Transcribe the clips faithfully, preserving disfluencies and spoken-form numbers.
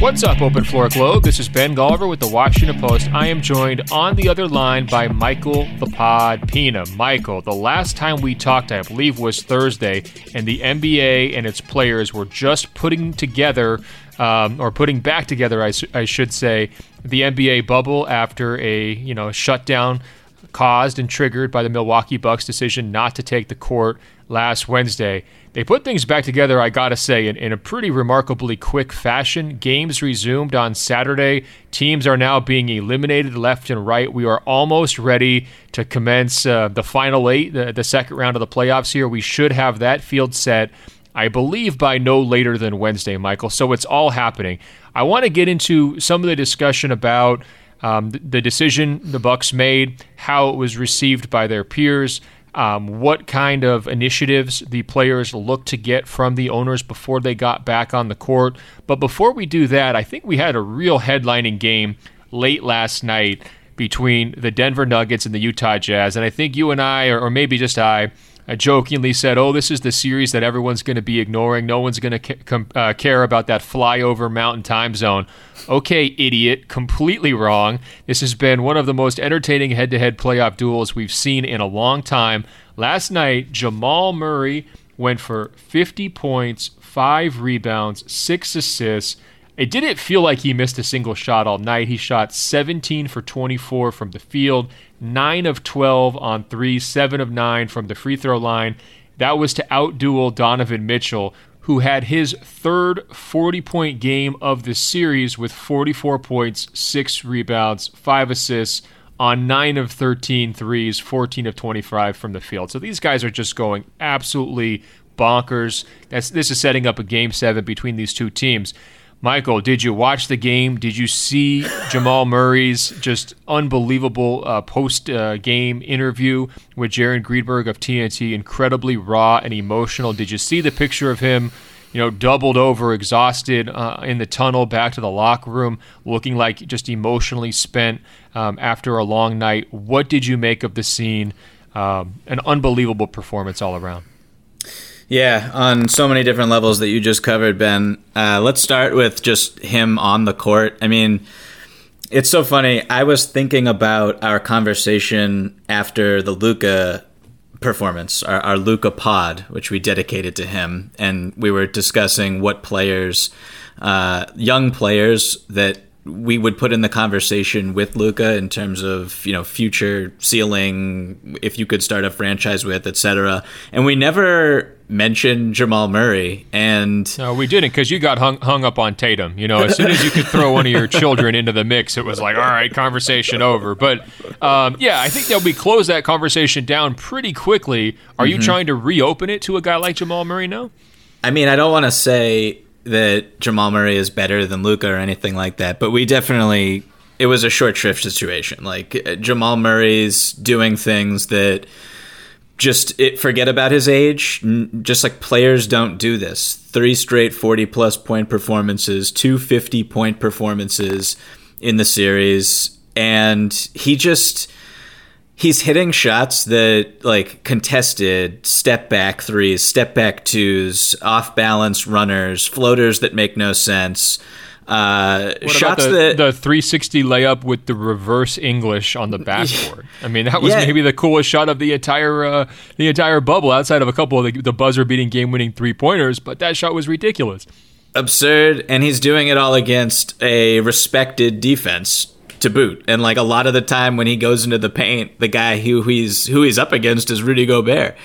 What's up, Open Floor Globe? This is Ben Golliver with the Washington Post. I am joined on the other line by Michael the Pod Pina. Michael, the last time we talked, I believe, was Thursday, and the N B A and its players were just putting together, um, or putting back together, I, su- I should say, the N B A bubble after a you know shutdown caused and triggered by the Milwaukee Bucks decision not to take the court last Wednesday. They put things back together, I gotta say, in, in a pretty remarkably quick fashion. Games resumed on Saturday. Teams are now being eliminated left and right. We are almost ready to commence uh, the final eight, the, the second round of the playoffs here. We should have that field set, I believe, by no later than Wednesday, Michael. So it's all happening. I want to get into some of the discussion about um, the, the decision the Bucks made, how it was received by their peers, Um, what kind of initiatives the players looked to get from the owners before they got back on the court. But before we do that, I think we had a real headlining game late last night between the Denver Nuggets and the Utah Jazz. And I think you and I, or, or maybe just I, I jokingly said, oh, this is the series that everyone's going to be ignoring. No one's going to ca- com- uh, care about that flyover mountain time zone. Okay, idiot, completely wrong. This has been one of the most entertaining head-to-head playoff duels we've seen in a long time. Last night, Jamal Murray went for fifty points, five rebounds, six assists. It didn't feel like he missed a single shot all night. He shot seventeen for twenty-four from the field, nine of twelve on three, seven of nine from the free throw line. That was to out-duel Donovan Mitchell, who had his third forty-point game of the series with forty-four points, six rebounds, five assists on nine of thirteen threes, fourteen of twenty-five from the field. So these guys are just going absolutely bonkers. That's This is setting up a game seven between these two teams. Michael, did you watch the game? Did you see Jamal Murray's just unbelievable uh, post-game uh, interview with Jaron Greenberg of T N T? Incredibly raw and emotional. Did you see the picture of him, you know, doubled over, exhausted uh, in the tunnel back to the locker room, looking like just emotionally spent um, after a long night? What did you make of the scene? Um, an unbelievable performance all around. Yeah, on so many different levels that you just covered, Ben. Uh, let's start with just him on the court. I mean, it's so funny. I was thinking about our conversation after the Luka performance, our, our Luka pod, which we dedicated to him, and we were discussing what players, uh, young players that we would put in the conversation with Luka in terms of, you know, future ceiling, if you could start a franchise with, et cetera. And we never mentioned Jamal Murray. And no, we didn't, because you got hung hung up on Tatum. You know, as soon as you could throw one of your children into the mix, it was like, all right, conversation over. But um, yeah, I think that we closed that conversation down pretty quickly. Are mm-hmm. you trying to reopen it to a guy like Jamal Murray now? I mean, I don't want to say that Jamal Murray is better than Luka or anything like that, but we definitely, it was a short shrift situation. Like, Jamal Murray's doing things that just it, forget about his age. Just like players don't do this. Three straight forty plus point performances, two fifty point performances in the series. And he just, he's hitting shots that, like, contested step back threes, step back twos, off balance runners, floaters that make no sense. Uh, what shots about the, that the three sixty layup with the reverse English on the backboard. I mean, that was yeah. maybe the coolest shot of the entire uh, the entire bubble, outside of a couple of the, the buzzer beating game winning three pointers. But that shot was ridiculous, absurd, and he's doing it all against a respected defense to boot. And like a lot of the time when he goes into the paint, the guy who he's who he's up against is Rudy Gobert.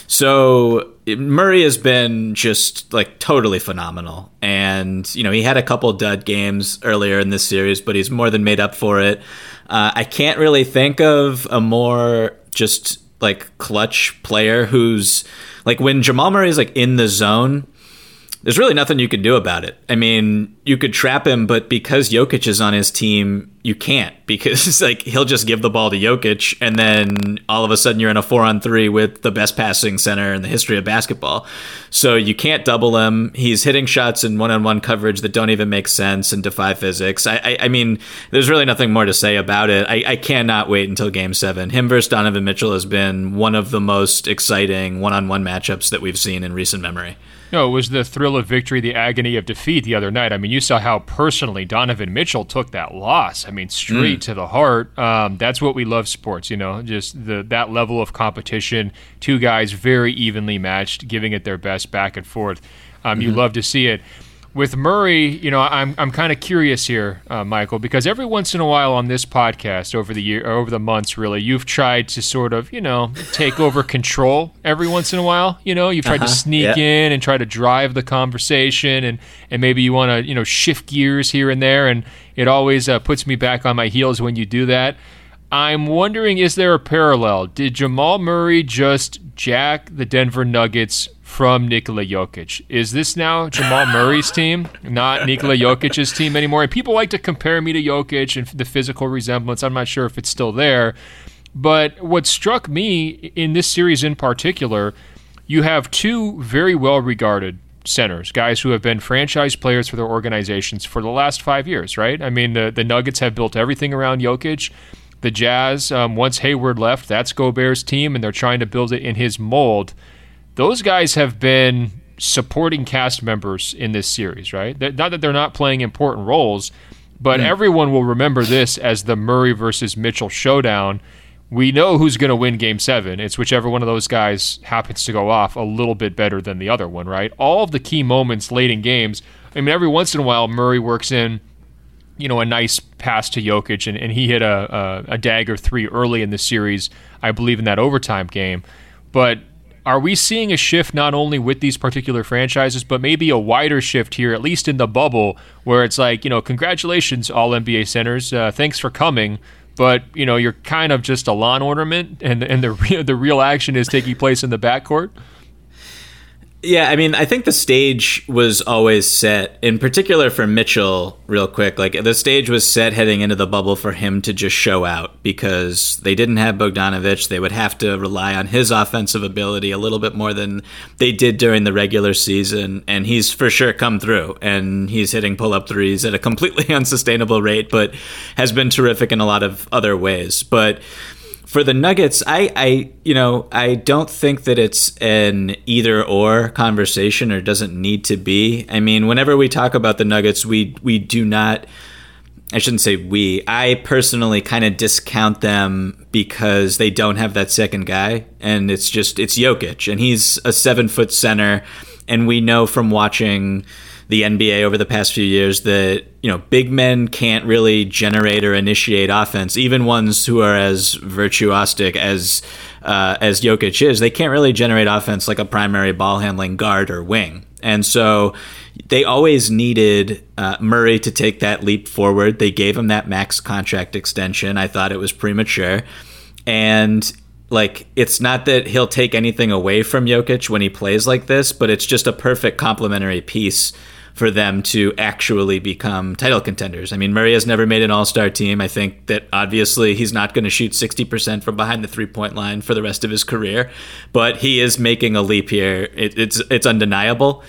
So Murray has been just like totally phenomenal. And, you know, he had a couple dud games earlier in this series, but he's more than made up for it. Uh, I can't really think of a more just like clutch player who's like, when Jamal Murray is like in the zone, there's really nothing you can do about it. I mean, you could trap him, but because Jokic is on his team, you can't, because like he'll just give the ball to Jokic, and then all of a sudden you're in a four on three with the best passing center in the history of basketball. So you can't double him. He's hitting shots in one-on-one coverage that don't even make sense and defy physics. I, I, I mean, there's really nothing more to say about it. I, I cannot wait until Game Seven. Him versus Donovan Mitchell has been one of the most exciting one-on-one matchups that we've seen in recent memory. No, it was the thrill of victory, the agony of defeat the other night. I mean, you saw how personally Donovan Mitchell took that loss. I mean, straight mm. to the heart. Um, that's what we love sports, you know, just the that level of competition. Two guys very evenly matched, giving it their best back and forth. Um, mm-hmm. You love to see it. With Murray, you know, I'm I'm kind of curious here, uh, Michael, because every once in a while on this podcast over the year, or over the months, really, you've tried to sort of, you know, take over control every once in a while. You know, you've tried uh-huh, to sneak yeah. in and try to drive the conversation, and, and maybe you want to, you know, shift gears here and there, and it always uh, puts me back on my heels when you do that. I'm wondering, is there a parallel? Did Jamal Murray just jack the Denver Nuggets from Nikola Jokic? Is this now Jamal Murray's team, not Nikola Jokic's team anymore? And people like to compare me to Jokic and the physical resemblance. I'm not sure if it's still there. But what struck me in this series in particular, you have two very well-regarded centers, guys who have been franchise players for their organizations for the last five years, right? I mean, the, the Nuggets have built everything around Jokic. The Jazz, um, once Hayward left, that's Gobert's team, and they're trying to build it in his mold. Those guys have been supporting cast members in this series, right? They're, not that they're not playing important roles, but mm. everyone will remember this as the Murray versus Mitchell showdown. We know who's going to win Game seven. It's whichever one of those guys happens to go off a little bit better than the other one, right? All of the key moments late in games, I mean, every once in a while, Murray works in, you know, a nice pass to Jokic, and, and he hit a, a, a dagger three early in the series, I believe, in that overtime game. But are we seeing a shift not only with these particular franchises, but maybe a wider shift here, at least in the bubble, where it's like, you know, congratulations, all N B A centers, uh, thanks for coming, but, you know, you're kind of just a lawn ornament, and, and the, re- the real action is taking place in the backcourt? Yeah, I mean, I think the stage was always set, in particular for Mitchell, real quick. Like, the stage was set heading into the bubble for him to just show out because they didn't have Bogdanovic. They would have to rely on his offensive ability a little bit more than they did during the regular season. And he's for sure come through, and he's hitting pull-up threes at a completely unsustainable rate, but has been terrific in a lot of other ways. But for the Nuggets, I, I, you know, I don't think that it's an either-or conversation, or doesn't need to be. I mean, whenever we talk about the Nuggets, we we do not, I shouldn't say we, I personally kind of discount them because they don't have that second guy, and it's just, it's Jokic, and he's a seven-foot center, and we know from watching the N B A over the past few years that, you know, big men can't really generate or initiate offense. Even ones who are as virtuosic as uh, as Jokic is, they can't really generate offense like a primary ball handling guard or wing. And so they always needed uh, Murray to take that leap forward. They gave him that max contract extension. I thought it was premature. And like, it's not that he'll take anything away from Jokic when he plays like this, but it's just a perfect complementary piece for them to actually become title contenders. I mean, Murray has never made an all-star team. I think that obviously he's not going to shoot sixty percent from behind the three-point line for the rest of his career, but he is making a leap here. It, it's it's undeniable.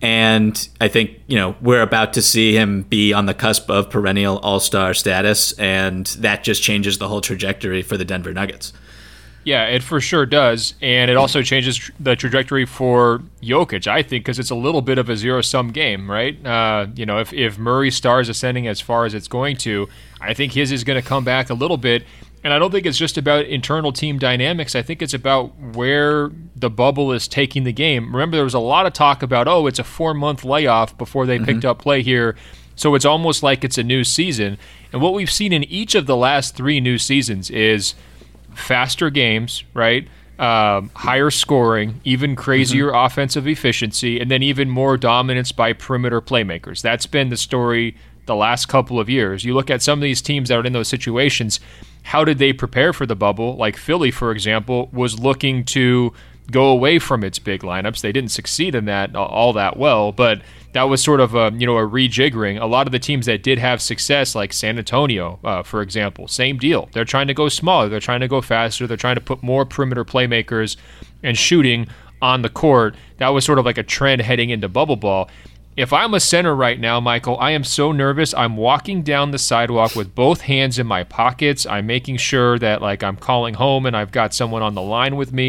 And I think, you know, we're about to see him be on the cusp of perennial all-star status, and that just changes the whole trajectory for the Denver Nuggets. Yeah, it for sure does, and it also changes the trajectory for Jokic, I think, because it's a little bit of a zero-sum game, right? Uh, you know, if, if Murray stars ascending as far as it's going to, I think his is going to come back a little bit, and I don't think it's just about internal team dynamics. I think it's about where the bubble is taking the game. Remember, there was a lot of talk about, oh, it's a four-month layoff before they mm-hmm. picked up play here, so it's almost like it's a new season. And what we've seen in each of the last three new seasons is faster games, right? Um, higher scoring, even crazier mm-hmm. offensive efficiency, and then even more dominance by perimeter playmakers. That's been the story the last couple of years. You look at some of these teams that are in those situations, how did they prepare for the bubble? Like Philly, for example, was looking to go away from its big lineups. They didn't succeed in that all that well, but that was sort of a, you know, a rejiggering. A lot of the teams that did have success, like San Antonio, uh, for example, same deal. They're trying to go smaller. They're trying to go faster. They're trying to put more perimeter playmakers and shooting on the court. That was sort of like a trend heading into bubble ball. If I'm a center right now, Michael, I am so nervous. I'm walking down the sidewalk with both hands in my pockets. I'm making sure that, like, I'm calling home and I've got someone on the line with me.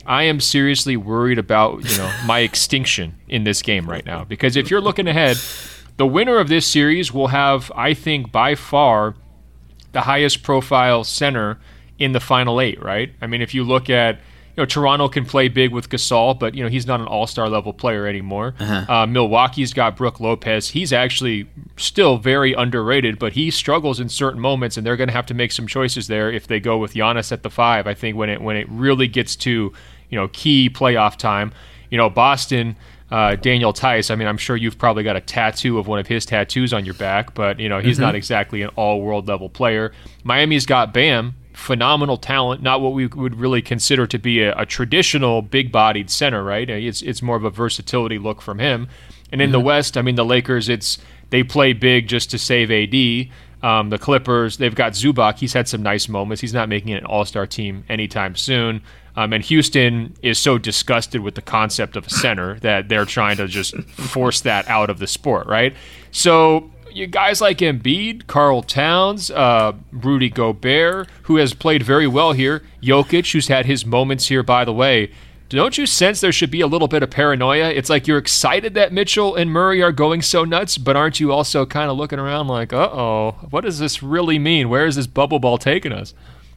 I am seriously worried about, you know, my extinction in this game right now. Because if you're looking ahead, the winner of this series will have, I think, by far the highest profile center in the final eight, right? I mean, if you look at, you know, Toronto can play big with Gasol, but, you know, he's not an all-star level player anymore. Uh-huh. Uh, Milwaukee's got Brook Lopez. He's actually still very underrated, but he struggles in certain moments, and they're going to have to make some choices there if they go with Giannis at the five. I think when it when it really gets to, you know, key playoff time, you know, Boston, uh, Daniel Tice, I mean, I'm sure you've probably got a tattoo of one of his tattoos on your back, but, you know, he's mm-hmm. not exactly an all-world level player. Miami's got Bam. Phenomenal talent, not what we would really consider to be a, a traditional big-bodied center, right? It's it's more of a versatility look from him. And in mm-hmm. the West, I mean, the Lakers, it's they play big just to save A D. Um, the Clippers, they've got Zubac. He's had some nice moments. He's not making an all-star team anytime soon. Um, and Houston is so disgusted with the concept of a center that they're trying to just force that out of the sport, right? So you guys like Embiid, Karl Towns, uh, Rudy Gobert, who has played very well here, Jokic, who's had his moments here, by the way. Don't you sense there should be a little bit of paranoia? It's like you're excited that Mitchell and Murray are going so nuts, but aren't you also kind of looking around like, uh-oh, what does this really mean? Where is this bubble ball taking us?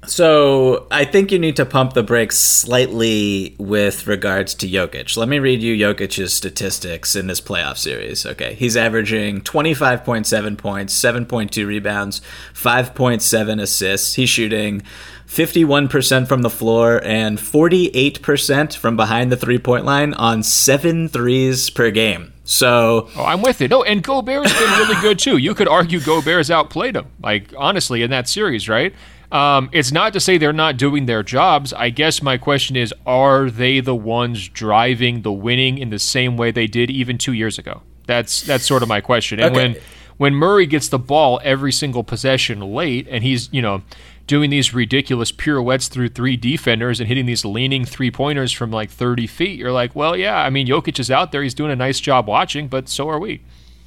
So I think you need to pump the brakes slightly with regards to Jokic. Let me read you Jokic's statistics in this playoff series. Okay, he's averaging twenty-five point seven points, seven point two rebounds, five point seven assists. He's shooting fifty-one percent from the floor and forty-eight percent from behind the three-point line on seven threes per game. So oh, I'm with it. No, and Gobert's been really good too. You could argue Gobert's outplayed him, like honestly, in that series, right? Um, it's not to say they're not doing their jobs. I guess my question is, are they the ones driving the winning in the same way they did even two years ago? That's that's sort of my question. And okay. when when Murray gets the ball every single possession late, and he's, you know, doing these ridiculous pirouettes through three defenders and hitting these leaning three-pointers from like thirty feet, you're like, well, yeah, I mean, Jokic is out there. He's doing a nice job watching, but so are we.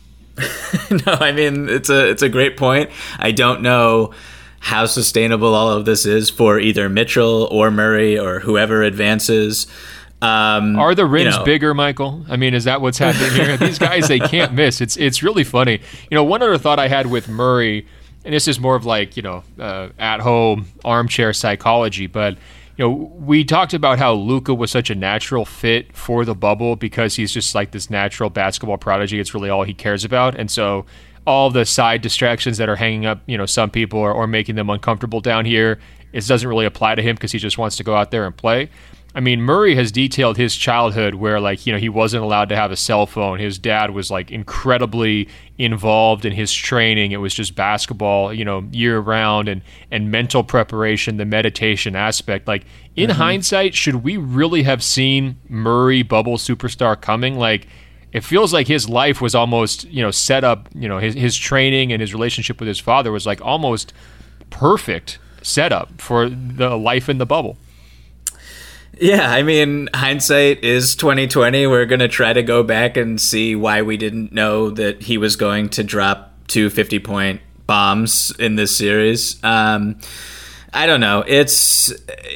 No, I mean, it's a it's a great point. I don't know how sustainable all of this is for either Mitchell or Murray or whoever advances. Um, Are the rims you know. bigger, Michael? I mean, is that what's happening here? These guys, they can't miss. It's it's really funny. You know, one other thought I had with Murray, and this is more of like, you know, uh, at-home armchair psychology, but, you know, we talked about how Luka was such a natural fit for the bubble because he's just like this natural basketball prodigy. It's really all he cares about. And so all the side distractions that are hanging up, you know, some people or, or making them uncomfortable down here, it doesn't really apply to him because he just wants to go out there and play. I mean, Murray has detailed his childhood where, like, you know, he wasn't allowed to have a cell phone. His dad was, like, incredibly involved in his training. It was just basketball, you know, year-round, and, and mental preparation, the meditation aspect. Like, in mm-hmm. hindsight, should we really have seen Murray bubble superstar coming? Like, it feels like his life was almost, you know, set up, you know, his, his training and his relationship with his father was, like, almost perfect setup for the life in the bubble. Yeah, I mean, hindsight is twenty twenty. We're going to try to go back and see why we didn't know that he was going to drop two fifty-point bombs in this series. Um, I don't know. It's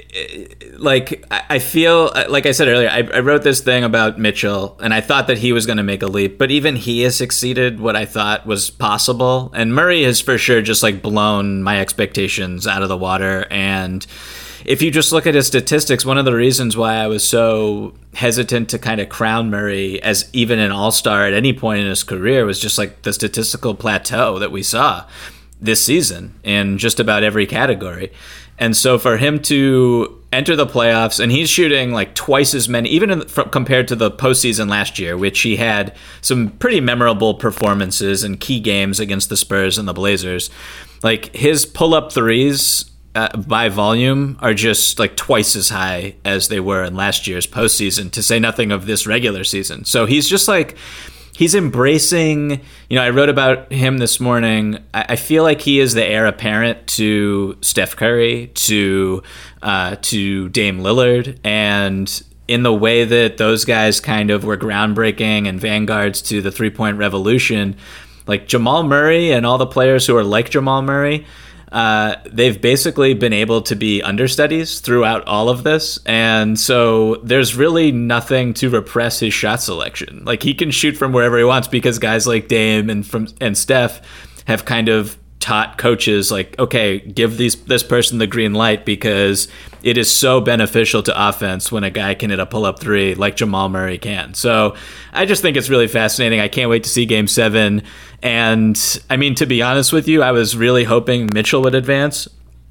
like, I feel, like I said earlier, I, I wrote this thing about Mitchell, and I thought that he was going to make a leap, but even he has exceeded what I thought was possible. And Murray has for sure just like blown my expectations out of the water. And if you just look at his statistics, one of the reasons why I was so hesitant to kind of crown Murray as even an all-star at any point in his career was just like the statistical plateau that we saw this season in just about every category. And so for him to enter the playoffs, and he's shooting like twice as many, even in, from, compared to the postseason last year, which he had some pretty memorable performances in key games against the Spurs and the Blazers. Like his pull-up threes Uh, by volume are just like twice as high as they were in last year's postseason, to say nothing of this regular season. So he's just like, he's embracing, you know, I wrote about him this morning. I, I feel like he is the heir apparent to Steph Curry, to, uh, to Dame Lillard, and in the way that those guys kind of were groundbreaking and vanguards to the three-point revolution, like Jamal Murray and all the players who are like Jamal Murray, uh, they've basically been able to be understudies throughout all of this. And so there's really nothing to repress his shot selection. Like, he can shoot from wherever he wants because guys like Dame and from and Steph have kind of taught coaches, like, okay, give these this person the green light because it is so beneficial to offense when a guy can hit a pull-up three like Jamal Murray can. So I just think it's really fascinating. I can't wait to see Game seven. And, I mean, to be honest with you, I was really hoping Mitchell would advance.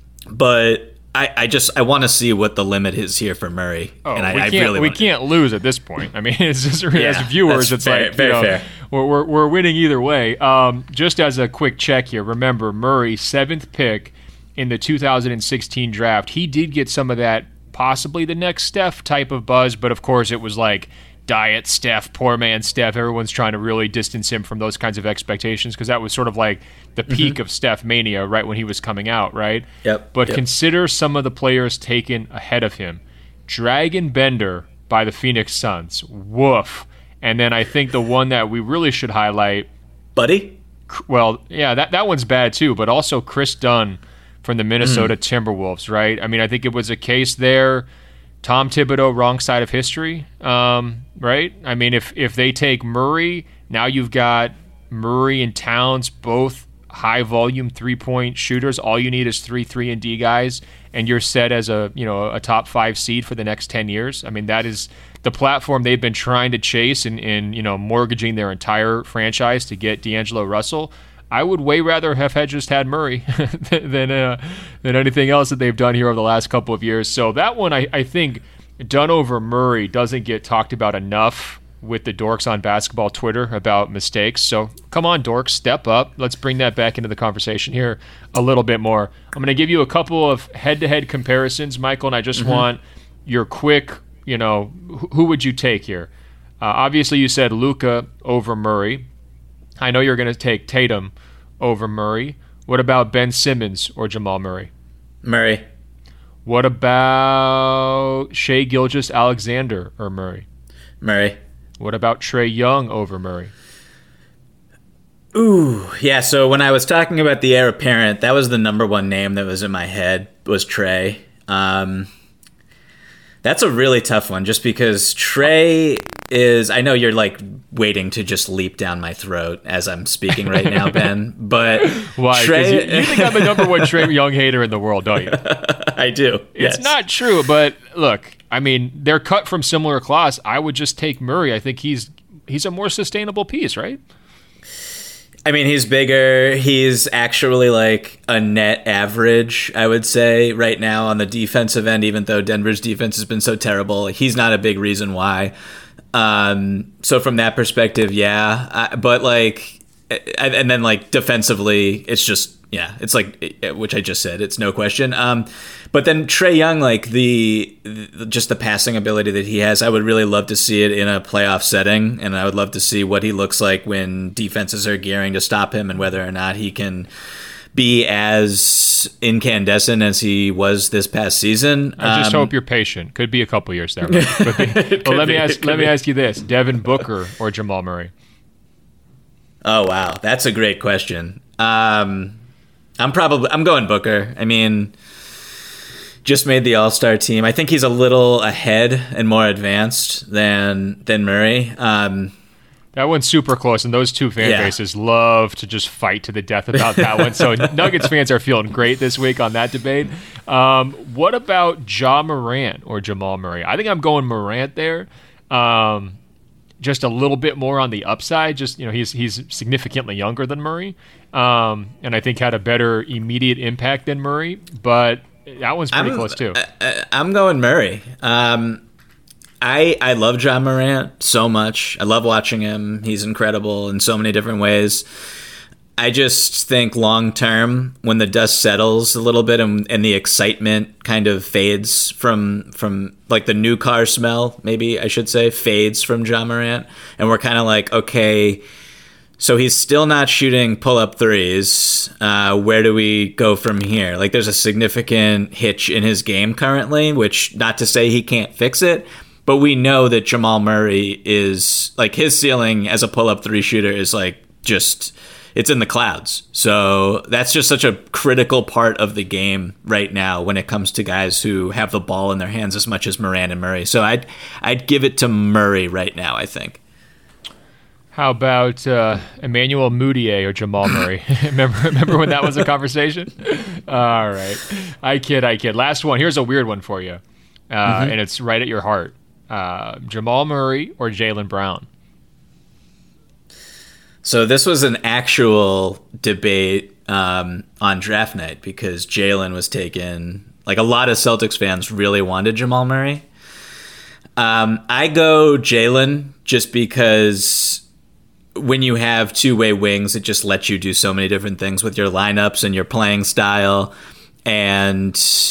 But I, I just I want to see what the limit is here for Murray. Oh, and I, we I can't, really we wanna... can't lose at this point. I mean, it's just, yeah, as viewers, it's fair, like, very you know, fair. We're, we're, we're winning either way. Um, just as a quick check here, remember, Murray, seventh pick in the two thousand sixteen draft. He did get some of that, possibly the next Steph type of buzz, but of course it was like diet Steph, poor man Steph. Everyone's trying to really distance him from those kinds of expectations because that was sort of like the peak mm-hmm. of Steph mania right when he was coming out, right? Yep. But yep. consider some of the players taken ahead of him. Dragan Bender by the Phoenix Suns. Woof. And then I think the one that we really should highlight, Buddy? Well, yeah, that, that one's bad too, but also Chris Dunn from the Minnesota mm. Timberwolves, right? I mean, I think it was a case there. Tom Thibodeau, wrong side of history, um, right? I mean, if if they take Murray, now you've got Murray and Towns, both high-volume three-point shooters. All you need is three three and D guys, and you're set as a you know a top five seed for the next ten years. I mean, that is the platform they've been trying to chase and in, in you know mortgaging their entire franchise to get D'Angelo Russell. I would way rather have had just had Murray than uh, than anything else that they've done here over the last couple of years. So that one, I, I think, done over Murray doesn't get talked about enough with the dorks on basketball Twitter about mistakes. So come on, dorks, step up. Let's bring that back into the conversation here a little bit more. I'm going to give you a couple of head-to-head comparisons, Michael, and I just mm-hmm. want your quick, you know, who would you take here? Uh, obviously, you said Luka over Murray. I know you're going to take Tatum over Murray. What about Ben Simmons or Jamal Murray? Murray. What about Shai Gilgeous-Alexander or Murray? Murray. What about Trae Young over Murray? Ooh, yeah, so when I was talking about the heir apparent, that was the number one name that was in my head, was Trae. Um, that's a really tough one, just because Trae is, I know you're like waiting to just leap down my throat as I'm speaking right now, Ben, but why? Trae, you, you think I'm the number one Trae Young hater in the world, don't you? I do. It's yes. not true, but look, I mean, they're cut from similar cloths. I would just take Murray. I think he's he's a more sustainable piece, right? I mean, he's bigger. He's actually like a net average, I would say, right now on the defensive end, even though Denver's defense has been so terrible. He's not a big reason why. Um, so from that perspective, yeah. I, but like, and then like defensively, it's just, yeah, it's like, which I just said, it's no question. Um, but then Trae Young, like the, the, just the passing ability that he has, I would really love to see it in a playoff setting. And I would love to see what he looks like when defenses are gearing to stop him and whether or not he can be as incandescent as he was this past season. I just um, hope you're patient. Could be a couple years there. Right? But, but let be, me ask. Let be. me ask you this: Devin Booker or Jamal Murray? Oh wow, that's a great question. Um, I'm probably I'm going Booker. I mean, just made the All-Star team. I think he's a little ahead and more advanced than than Murray. Um, That one's super close, and those two fan yeah. bases love to just fight to the death about that one. So Nuggets fans are feeling great this week on that debate. Um, what about Ja Morant or Jamal Murray? I think I'm going Morant there. Um, just a little bit more on the upside. Just you know, he's he's significantly younger than Murray, um, and I think had a better immediate impact than Murray. But that one's pretty I'm, close too. I, I'm going Murray. Um, I I love Ja Morant so much. I love watching him. He's incredible in so many different ways. I just think long term, when the dust settles a little bit and, and the excitement kind of fades from from like the new car smell, maybe I should say, fades from Ja Morant, and we're kind of like, okay, so he's still not shooting pull-up threes. Uh, where do we go from here? Like, there's a significant hitch in his game currently, which not to say he can't fix it. But we know that Jamal Murray is, like, his ceiling as a pull-up three shooter is, like, just, it's in the clouds. So that's just such a critical part of the game right now when it comes to guys who have the ball in their hands as much as Morant and Murray. So I'd I'd give it to Murray right now, I think. How about uh, Emmanuel Mudiay or Jamal Murray? remember, remember when that was a conversation? All right. I kid, I kid. Last one. Here's a weird one for you, uh, mm-hmm. and it's right at your heart. Uh, Jamal Murray or Jaylen Brown? So this was an actual debate um, on draft night because Jaylen was taken. Like a lot of Celtics fans really wanted Jamal Murray. Um, I go Jaylen just because when you have two-way wings, it just lets you do so many different things with your lineups and your playing style. And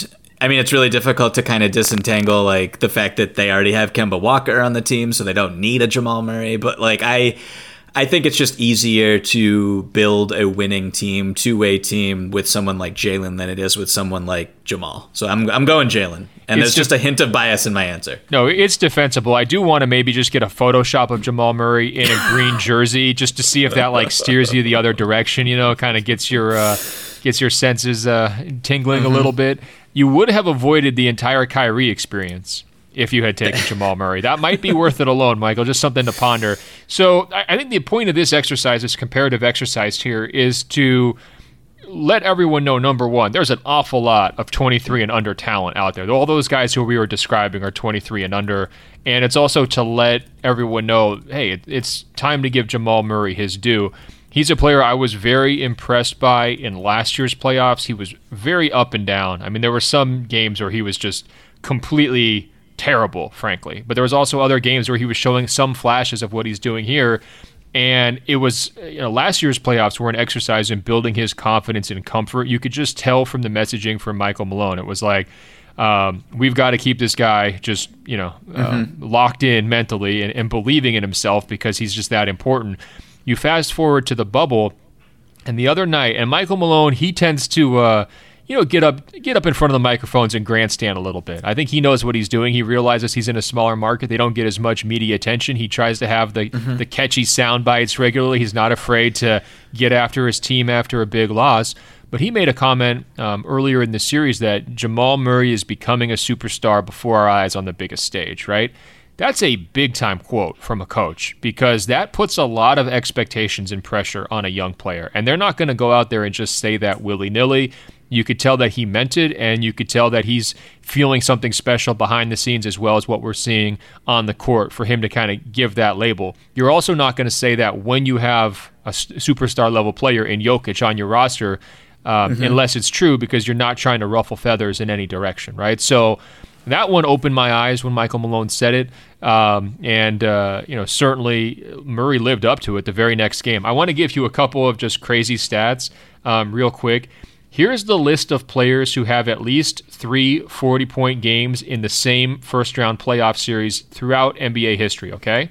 I mean, it's really difficult to kind of disentangle like the fact that they already have Kemba Walker on the team, so they don't need a Jamal Murray. But like I, I think it's just easier to build a winning team, two-way team with someone like Jaylen than it is with someone like Jamal. So I'm I'm going Jaylen. And it's there's just a hint of bias in my answer. No, it's defensible. I do want to maybe just get a Photoshop of Jamal Murray in a green jersey just to see if that like steers you the other direction, you know, kind of gets your uh, gets your senses uh, tingling mm-hmm. a little bit. You would have avoided the entire Kyrie experience if you had taken Jamal Murray. That might be worth it alone, Michael, just something to ponder. So I think the point of this exercise, this comparative exercise here, is to let everyone know, number one, there's an awful lot of twenty-three and under talent out there. All those guys who we were describing are twenty-three and under. And it's also to let everyone know, hey, it's time to give Jamal Murray his due. He's a player I was very impressed by in last year's playoffs. He was very up and down. I mean, there were some games where he was just completely terrible, frankly. But there was also other games where he was showing some flashes of what he's doing here. And it was, you know, last year's playoffs were an exercise in building his confidence and comfort. You could just tell from the messaging from Michael Malone. It was like, um, we've got to keep this guy just, you know, uh, mm-hmm. locked in mentally and, and believing in himself because he's just that important. You fast forward to the bubble, and the other night, and Michael Malone, he tends to, uh, you know, get up get up in front of the microphones and grandstand a little bit. I think he knows what he's doing. He realizes he's in a smaller market. They don't get as much media attention. He tries to have the, mm-hmm. the catchy sound bites regularly. He's not afraid to get after his team after a big loss. But he made a comment um, earlier in the series that Jamal Murray is becoming a superstar before our eyes on the biggest stage, right? That's a big-time quote from a coach because that puts a lot of expectations and pressure on a young player. And they're not going to go out there and just say that willy-nilly. You could tell that he meant it, and you could tell that he's feeling something special behind the scenes as well as what we're seeing on the court for him to kind of give that label. You're also not going to say that when you have a superstar-level player in Jokic on your roster, um, mm-hmm. unless it's true because you're not trying to ruffle feathers in any direction, right? So that one opened my eyes when Michael Malone said it, um, and uh, you know certainly Murray lived up to it the very next game. I want to give you a couple of just crazy stats um, real quick. Here's the list of players who have at least three forty-point games in the same first-round playoff series throughout N B A history, okay?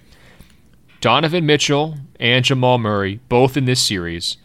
Donovan Mitchell and Jamal Murray, both in this series.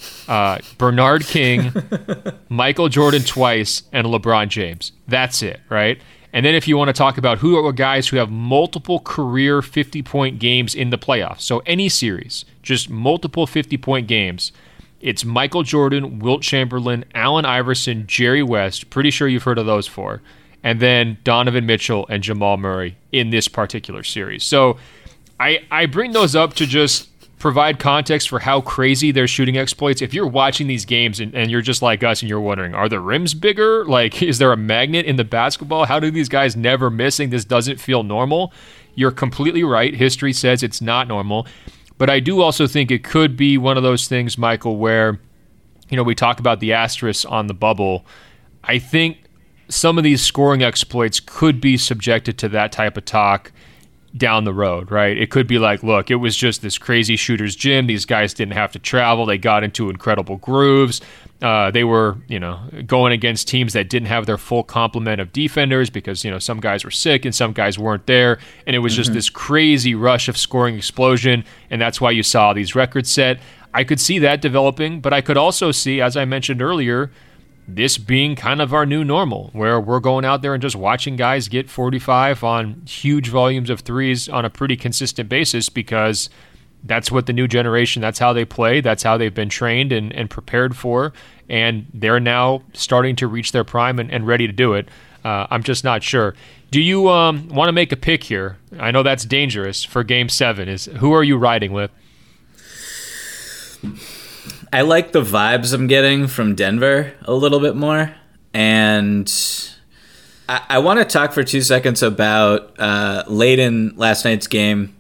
Uh, Bernard King, Michael Jordan twice, and LeBron James. That's it, right? And then if you want to talk about who are guys who have multiple career fifty-point games in the playoffs, so any series, just multiple fifty-point games, it's Michael Jordan, Wilt Chamberlain, Allen Iverson, Jerry West. Pretty sure you've heard of those four. And then Donovan Mitchell and Jamal Murray in this particular series. So I, I bring those up to just provide context for how crazy their shooting exploits. If you're watching these games and, and you're just like us and you're wondering, are the rims bigger? Like, is there a magnet in the basketball? How do these guys never missing? This doesn't feel normal. You're completely right. History says it's not normal. But I do also think it could be one of those things, Michael, where, you know, we talk about the asterisk on the bubble. I think some of these scoring exploits could be subjected to that type of talk down the road, right? It could be like, look, it was just this crazy shooter's gym. These guys didn't have to travel. They got into incredible grooves. Uh, they were, you know, going against teams that didn't have their full complement of defenders because, you know, some guys were sick and some guys weren't there. And it was mm-hmm. just this crazy rush of scoring explosion. And that's why you saw these records set. I could see that developing, but I could also see, as I mentioned earlier, this being kind of our new normal, where we're going out there and just watching guys get forty-five on huge volumes of threes on a pretty consistent basis because that's what the new generation, that's how they play. That's how they've been trained and, and prepared for. And they're now starting to reach their prime and, and ready to do it. Uh, I'm just not sure. Do you um, want to make a pick here? I know that's dangerous for Game Seven. Is who are you riding with? I like the vibes I'm getting from Denver a little bit more, and I, I want to talk for two seconds about uh, late in last night's game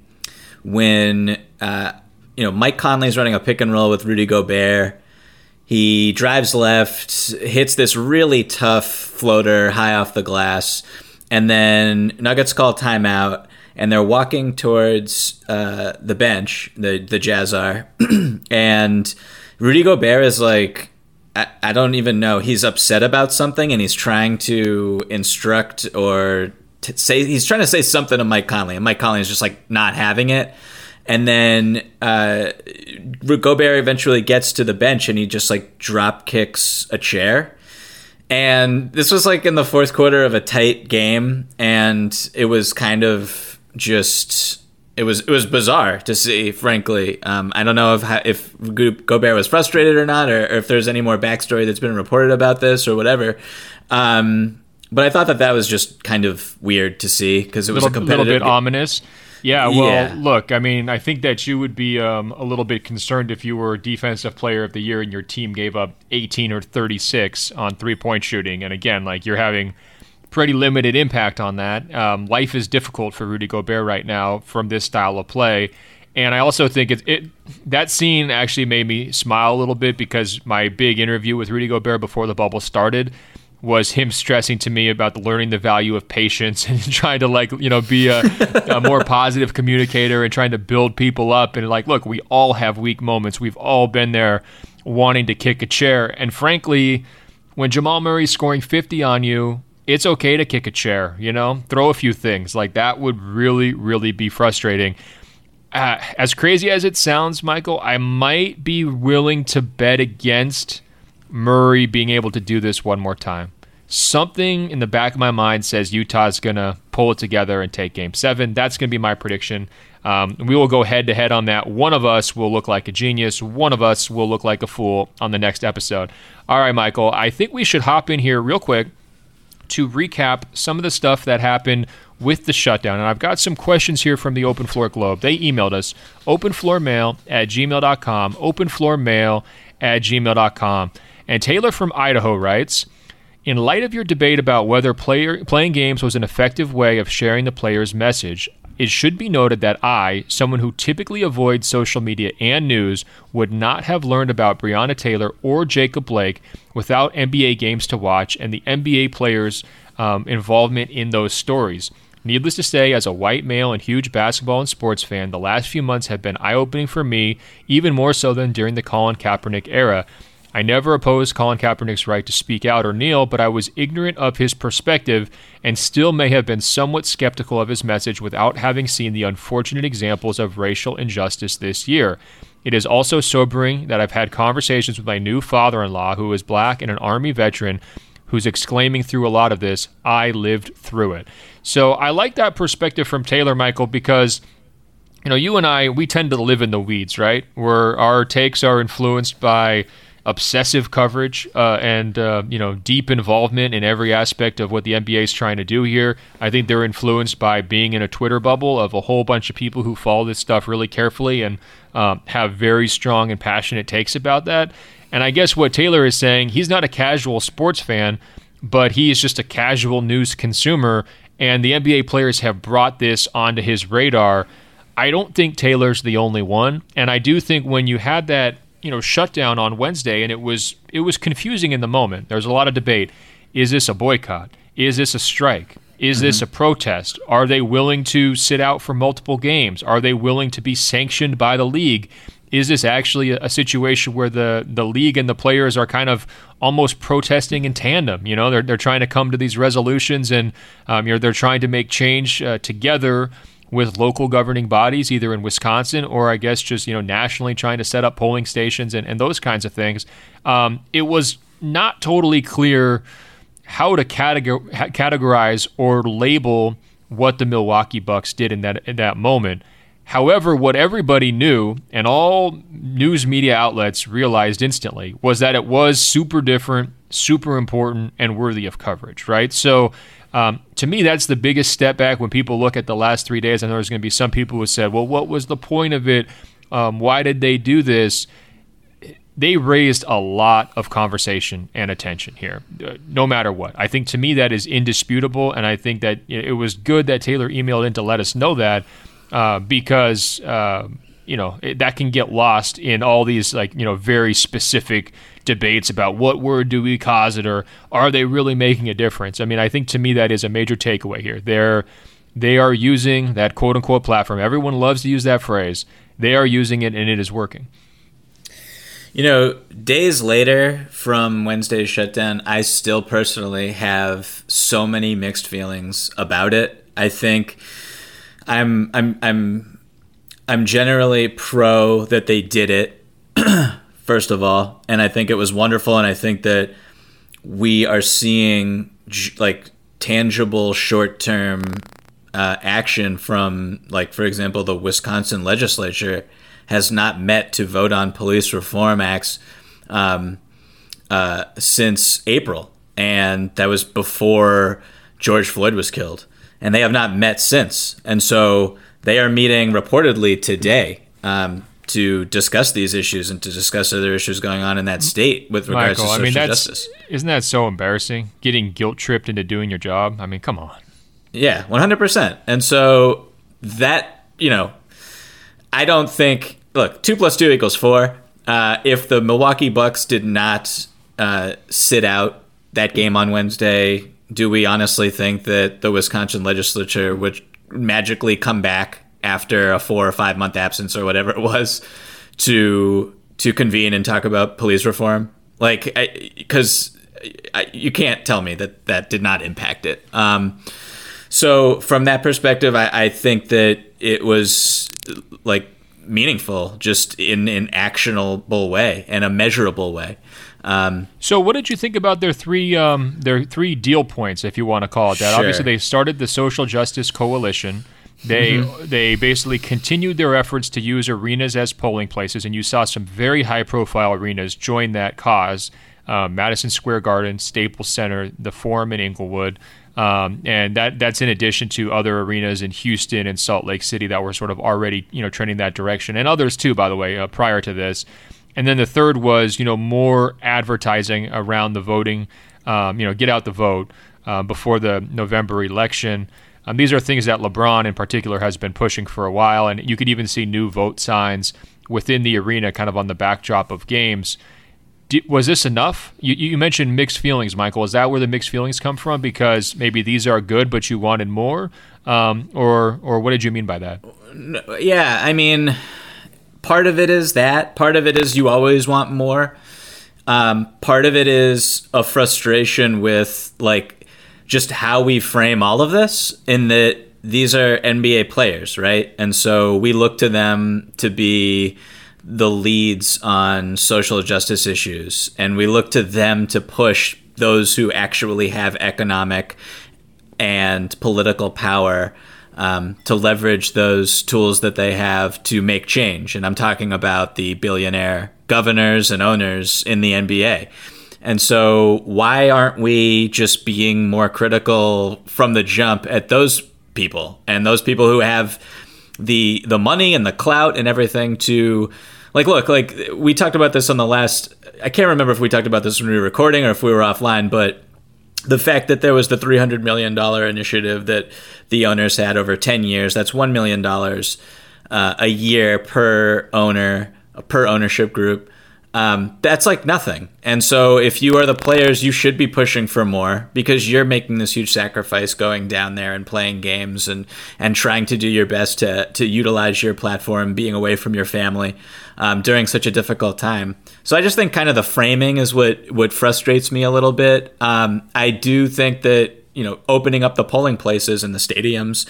when uh, you know Mike Conley's running a pick and roll with Rudy Gobert. He drives left, hits this really tough floater high off the glass, and then Nuggets call timeout, and they're walking towards uh, the bench, the, the Jazz are, and Rudy Gobert is like, I, I don't even know, he's upset about something, and he's trying to instruct or t- say, he's trying to say something to Mike Conley, and Mike Conley is just like not having it. And then uh, Gobert eventually gets to the bench and he just like drop kicks a chair. And this was like in the fourth quarter of a tight game, and it was kind of just it was it was bizarre to see. Frankly, um, I don't know if if Gobert was frustrated or not, or, or if there's any more backstory that's been reported about this or whatever. Um, but I thought that that was just kind of weird to see because it was little, a competitive, little bit game. ominous. Yeah, well, yeah. look, I mean, I think that you would be um, a little bit concerned if you were Defensive Player of the Year and your team gave up eighteen or thirty-six on three-point shooting. And again, like you're having pretty limited impact on that. Um, life is difficult for Rudy Gobert right now from this style of play. And I also think it, it that scene actually made me smile a little bit because my big interview with Rudy Gobert before the bubble started was him stressing to me about the learning the value of patience and trying to like, you know, be a, a more positive communicator and trying to build people up. And like, look, we all have weak moments. We've all been there wanting to kick a chair. And frankly, when Jamal Murray's scoring fifty on you, it's okay to kick a chair, you know, throw a few things like that would really, really be frustrating. Uh, as crazy as it sounds, Michael, I might be willing to bet against Murray being able to do this one more time. Something in the back of my mind says Utah's going to pull it together and take Game seven. That's going to be my prediction. Um, we will go head-to-head on that. One of us will look like a genius. One of us will look like a fool on the next episode. All right, Michael, I think we should hop in here real quick to recap some of the stuff that happened with the shutdown. And I've got some questions here from the Open Floor Globe. They emailed us, openfloormail at gmail dot com, openfloormail at gmail dot com. And Taylor from Idaho writes, in light of your debate about whether player, playing games was an effective way of sharing the player's message, it should be noted that I, someone who typically avoids social media and news, would not have learned about Breonna Taylor or Jacob Blake without N B A games to watch and the N B A players' um, involvement in those stories. Needless to say, as a white male and huge basketball and sports fan, the last few months have been eye-opening for me, even more so than during the Colin Kaepernick era. I never opposed Colin Kaepernick's right to speak out or kneel, but I was ignorant of his perspective and still may have been somewhat skeptical of his message without having seen the unfortunate examples of racial injustice this year. It is also sobering that I've had conversations with my new father-in-law, who is black and an Army veteran, who's exclaiming through a lot of this, I lived through it. So I like that perspective from Taylor, Michael, because you know, you and I, we tend to live in the weeds, right? Where our takes are influenced by obsessive coverage uh, and uh, you know deep involvement in every aspect of what the N B A is trying to do here. I think they're influenced by being in a Twitter bubble of a whole bunch of people who follow this stuff really carefully and um, have very strong and passionate takes about that. And I guess what Taylor is saying, he's not a casual sports fan, but he is just a casual news consumer, and the N B A players have brought this onto his radar. I don't think Taylor's the only one, and I do think when you had that you know, shutdown on Wednesday, and it was it was confusing in the moment. There was a lot of debate. Is this a boycott? Is this a strike? Is mm-hmm. this a protest? Are they willing to sit out for multiple games? Are they willing to be sanctioned by the league? Is this actually a, a situation where the, the league and the players are kind of almost protesting in tandem? You know, they're they're trying to come to these resolutions, and um, you know they're trying to make change uh, together with local governing bodies, either in Wisconsin or I guess just, you know, nationally trying to set up polling stations and, and those kinds of things. Um, it was not totally clear how to categor- categorize or label what the Milwaukee Bucks did in that in that moment. However, what everybody knew and all news media outlets realized instantly was that it was super different, super important, and worthy of coverage, right? So um, to me, that's the biggest step back when people look at the last three days. I know there's going to be some people who said, well, what was the point of it? Um, why did they do this? They raised a lot of conversation and attention here, uh, no matter what. I think to me that is indisputable, and I think that it was good that Taylor emailed in to let us know that, uh, because uh, you know it, that can get lost in all these like you know very specific debates about what word do we cause it, or are they really making a difference? I mean, I think to me that is a major takeaway here. They're they are using that quote unquote platform. Everyone loves to use that phrase. They are using it, and it is working. You know, days later from Wednesday's shutdown, I still personally have so many mixed feelings about it. I think I'm I'm I'm I'm generally pro that they did it, first of all, and I think it was wonderful, and I think that we are seeing like tangible short-term uh, action from, like, for example, the Wisconsin legislature has not met to vote on police reform acts um, uh, since April. And that was before George Floyd was killed. And they have not met since. And so they are meeting reportedly today um, to discuss these issues and to discuss other issues going on in that state with regards Michael, to social I mean, that's, justice. Isn't that so embarrassing? Getting guilt-tripped into doing your job? I mean, come on. Yeah, one hundred percent. And so that, you know, I don't think... Look, two plus two equals four. Uh, if the Milwaukee Bucks did not uh, sit out that game on Wednesday, do we honestly think that the Wisconsin legislature would magically come back after a four or five month absence or whatever it was to to convene and talk about police reform? Like, because you can't tell me that that did not impact it. Um, so from that perspective, I, I think that it was like meaningful just in an actionable way and a measurable way. Um, so what did you think about their three um, their three deal points, if you want to call it that? Sure. Obviously, they started the Social Justice Coalition. They mm-hmm. they basically continued their efforts to use arenas as polling places, and you saw some very high-profile arenas join that cause. Uh, Madison Square Garden, Staples Center, the Forum in Inglewood. Um, and that that's in addition to other arenas in Houston and Salt Lake City that were sort of already, you know, trending that direction, and others too, by the way, uh, prior to this. And then the third was, you know, more advertising around the voting, um, you know, get out the vote uh, before the November election. Um, these are things that LeBron in particular has been pushing for a while, and you could even see new vote signs within the arena kind of on the backdrop of games. Was this enough? You, you mentioned mixed feelings, Michael. Is that where the mixed feelings come from? Because maybe these are good, but you wanted more? Um, or or what did you mean by that? Yeah, I mean, part of it is that. Part of it is you always want more. Um, part of it is a frustration with, like, just how we frame all of this, in that these are N B A players, right? And so we look to them to be the leads on social justice issues, and we look to them to push those who actually have economic and political power um, to leverage those tools that they have to make change. And I'm talking about the billionaire governors and owners in the N B A. And so why aren't we just being more critical from the jump at those people and those people who have the the money and the clout and everything to, like, look, like we talked about this on the last, I can't remember if we talked about this when we were recording or if we were offline, but the fact that there was the three hundred million dollars initiative that the owners had over ten years, that's one million dollars uh, a year per owner, per ownership group. Um, that's like nothing. And so if you are the players, you should be pushing for more, because you're making this huge sacrifice going down there and playing games and, and trying to do your best to, to utilize your platform, being away from your family um, during such a difficult time. So I just think kind of the framing is what, what frustrates me a little bit. Um, I do think that, you know, opening up the polling places in the stadiums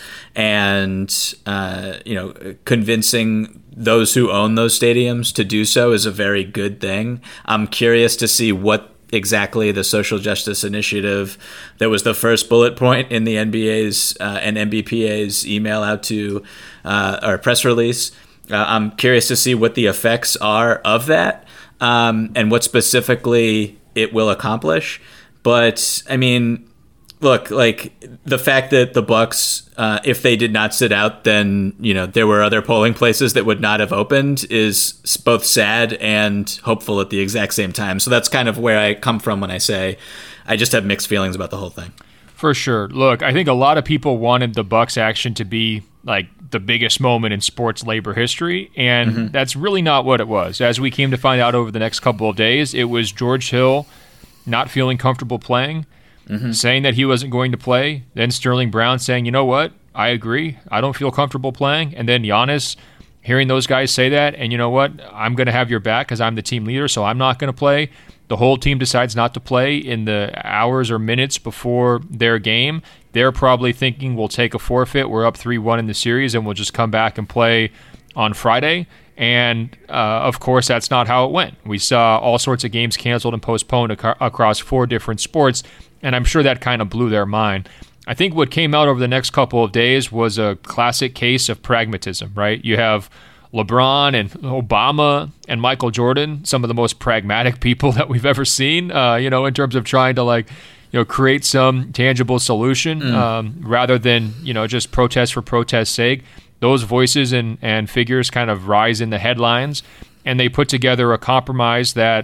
and, uh, you know, convincing those who own those stadiums to do so is a very good thing. I'm curious to see what exactly the social justice initiative that was the first bullet point in the N B A's uh, and N B P A's email out to uh, or press release. Uh, I'm curious to see what the effects are of that um, and what specifically it will accomplish. But I mean, look, like the fact that the Bucks, uh, if they did not sit out, then, you know, there were other polling places that would not have opened is both sad and hopeful at the exact same time. So that's kind of where I come from when I say I just have mixed feelings about the whole thing. For sure. Look, I think a lot of people wanted the Bucks action to be like the biggest moment in sports labor history, and mm-hmm. that's really not what it was. As we came to find out over the next couple of days, it was George Hill not feeling comfortable playing, mm-hmm. saying that he wasn't going to play, then Sterling Brown saying, you know what, I agree, I don't feel comfortable playing, and then Giannis hearing those guys say that, and you know what, I'm going to have your back because I'm the team leader, so I'm not going to play. The whole team decides not to play in the hours or minutes before their game. They're probably thinking we'll take a forfeit, we're up three one in the series, and we'll just come back and play on Friday. And, uh, of course, that's not how it went. We saw all sorts of games canceled and postponed ac- across four different sports, and I'm sure that kind of blew their mind. I think what came out over the next couple of days was a classic case of pragmatism, right? You have LeBron and Obama and Michael Jordan, some of the most pragmatic people that we've ever seen, uh, you know, in terms of trying to, like, you know, create some tangible solution mm. um, rather than, you know, just protest for protest's sake. Those voices and, and figures kind of rise in the headlines, and they put together a compromise that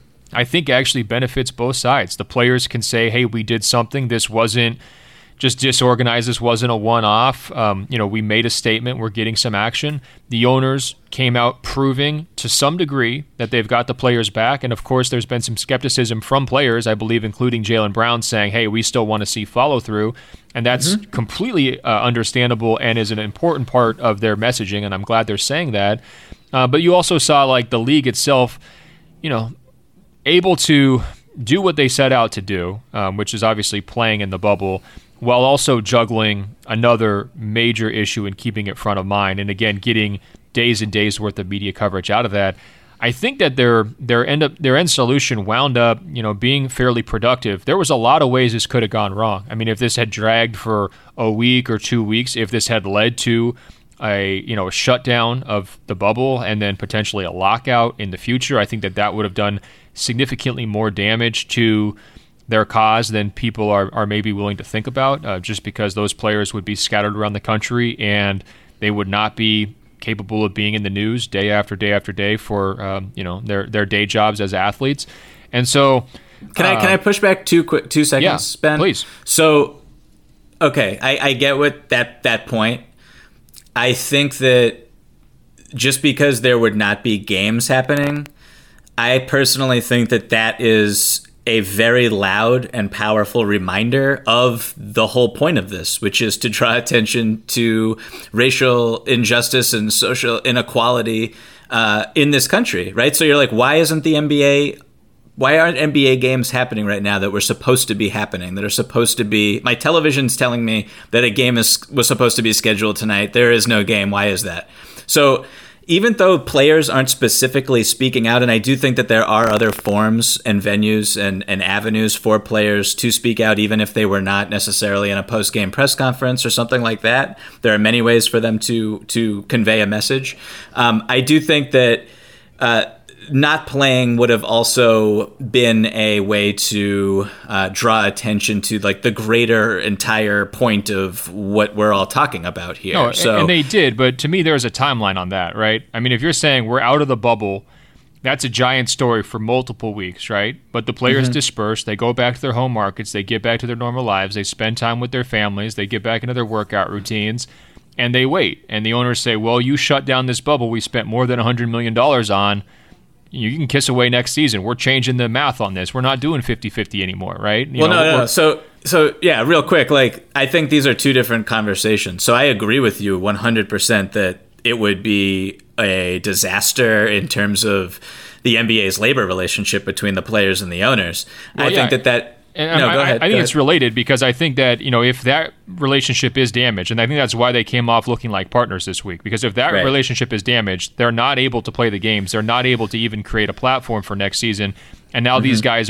I think actually benefits both sides. The players can say, hey, we did something. This wasn't just disorganized. This wasn't a one-off. Um, you know, we made a statement. We're getting some action. The owners came out proving to some degree that they've got the players back. And, of course, there's been some skepticism from players, I believe, including Jaylen Brown, saying, hey, we still want to see follow-through. And that's mm-hmm. completely uh, understandable and is an important part of their messaging, and I'm glad they're saying that. Uh, but you also saw, like, the league itself, you know, able to do what they set out to do, um, which is obviously playing in the bubble, while also juggling another major issue and keeping it front of mind, and again, getting days and days worth of media coverage out of that. I think that their their end up their end solution wound up, you know, being fairly productive. There was a lot of ways this could have gone wrong. I mean, if this had dragged for a week or two weeks, if this had led to a you know a shutdown of the bubble and then potentially a lockout in the future, I think that that would have done significantly more damage to their cause than people are, are maybe willing to think about, uh, just because those players would be scattered around the country and they would not be capable of being in the news day after day after day for um, you know their their day jobs as athletes. And so, can uh, I can I push back two quick two seconds, yeah, Ben? Please. So, okay, I, I get what that that point. I think that just because there would not be games happening, I personally think that that is a very loud and powerful reminder of the whole point of this, which is to draw attention to racial injustice and social inequality uh, in this country, right? So you're like, why isn't the N B A, why aren't N B A games happening right now that were supposed to be happening, that are supposed to be, my television's telling me that a game is was supposed to be scheduled tonight. There is no game. Why is that? So even though players aren't specifically speaking out, and I do think that there are other forms and venues and, and avenues for players to speak out, even if they were not necessarily in a post-game press conference or something like that. There are many ways for them to to convey a message. Um, I do think that uh, not playing would have also been a way to uh, draw attention to like the greater entire point of what we're all talking about here. No, so, and they did, but to me, there's a timeline on that, right? I mean, if you're saying we're out of the bubble, that's a giant story for multiple weeks, right? But the players mm-hmm. disperse, they go back to their home markets, they get back to their normal lives, they spend time with their families, they get back into their workout routines, and they wait. And the owners say, well, you shut down this bubble we spent more than one hundred million dollars on. You can kiss away next season. We're changing the math on this. We're not doing fifty-fifty anymore, right? You well, know, no, no, no. So, so yeah, real quick, like, I think these are two different conversations. So I agree with you one hundred percent that it would be a disaster in terms of the N B A's labor relationship between the players and the owners. Well, I yeah. think that that... And no, I, go ahead. I think go it's ahead. related because I think that, you know, if that relationship is damaged, and I think that's why they came off looking like partners this week, because if that right. relationship is damaged, they're not able to play the games. They're not able to even create a platform for next season. And now mm-hmm. these guys are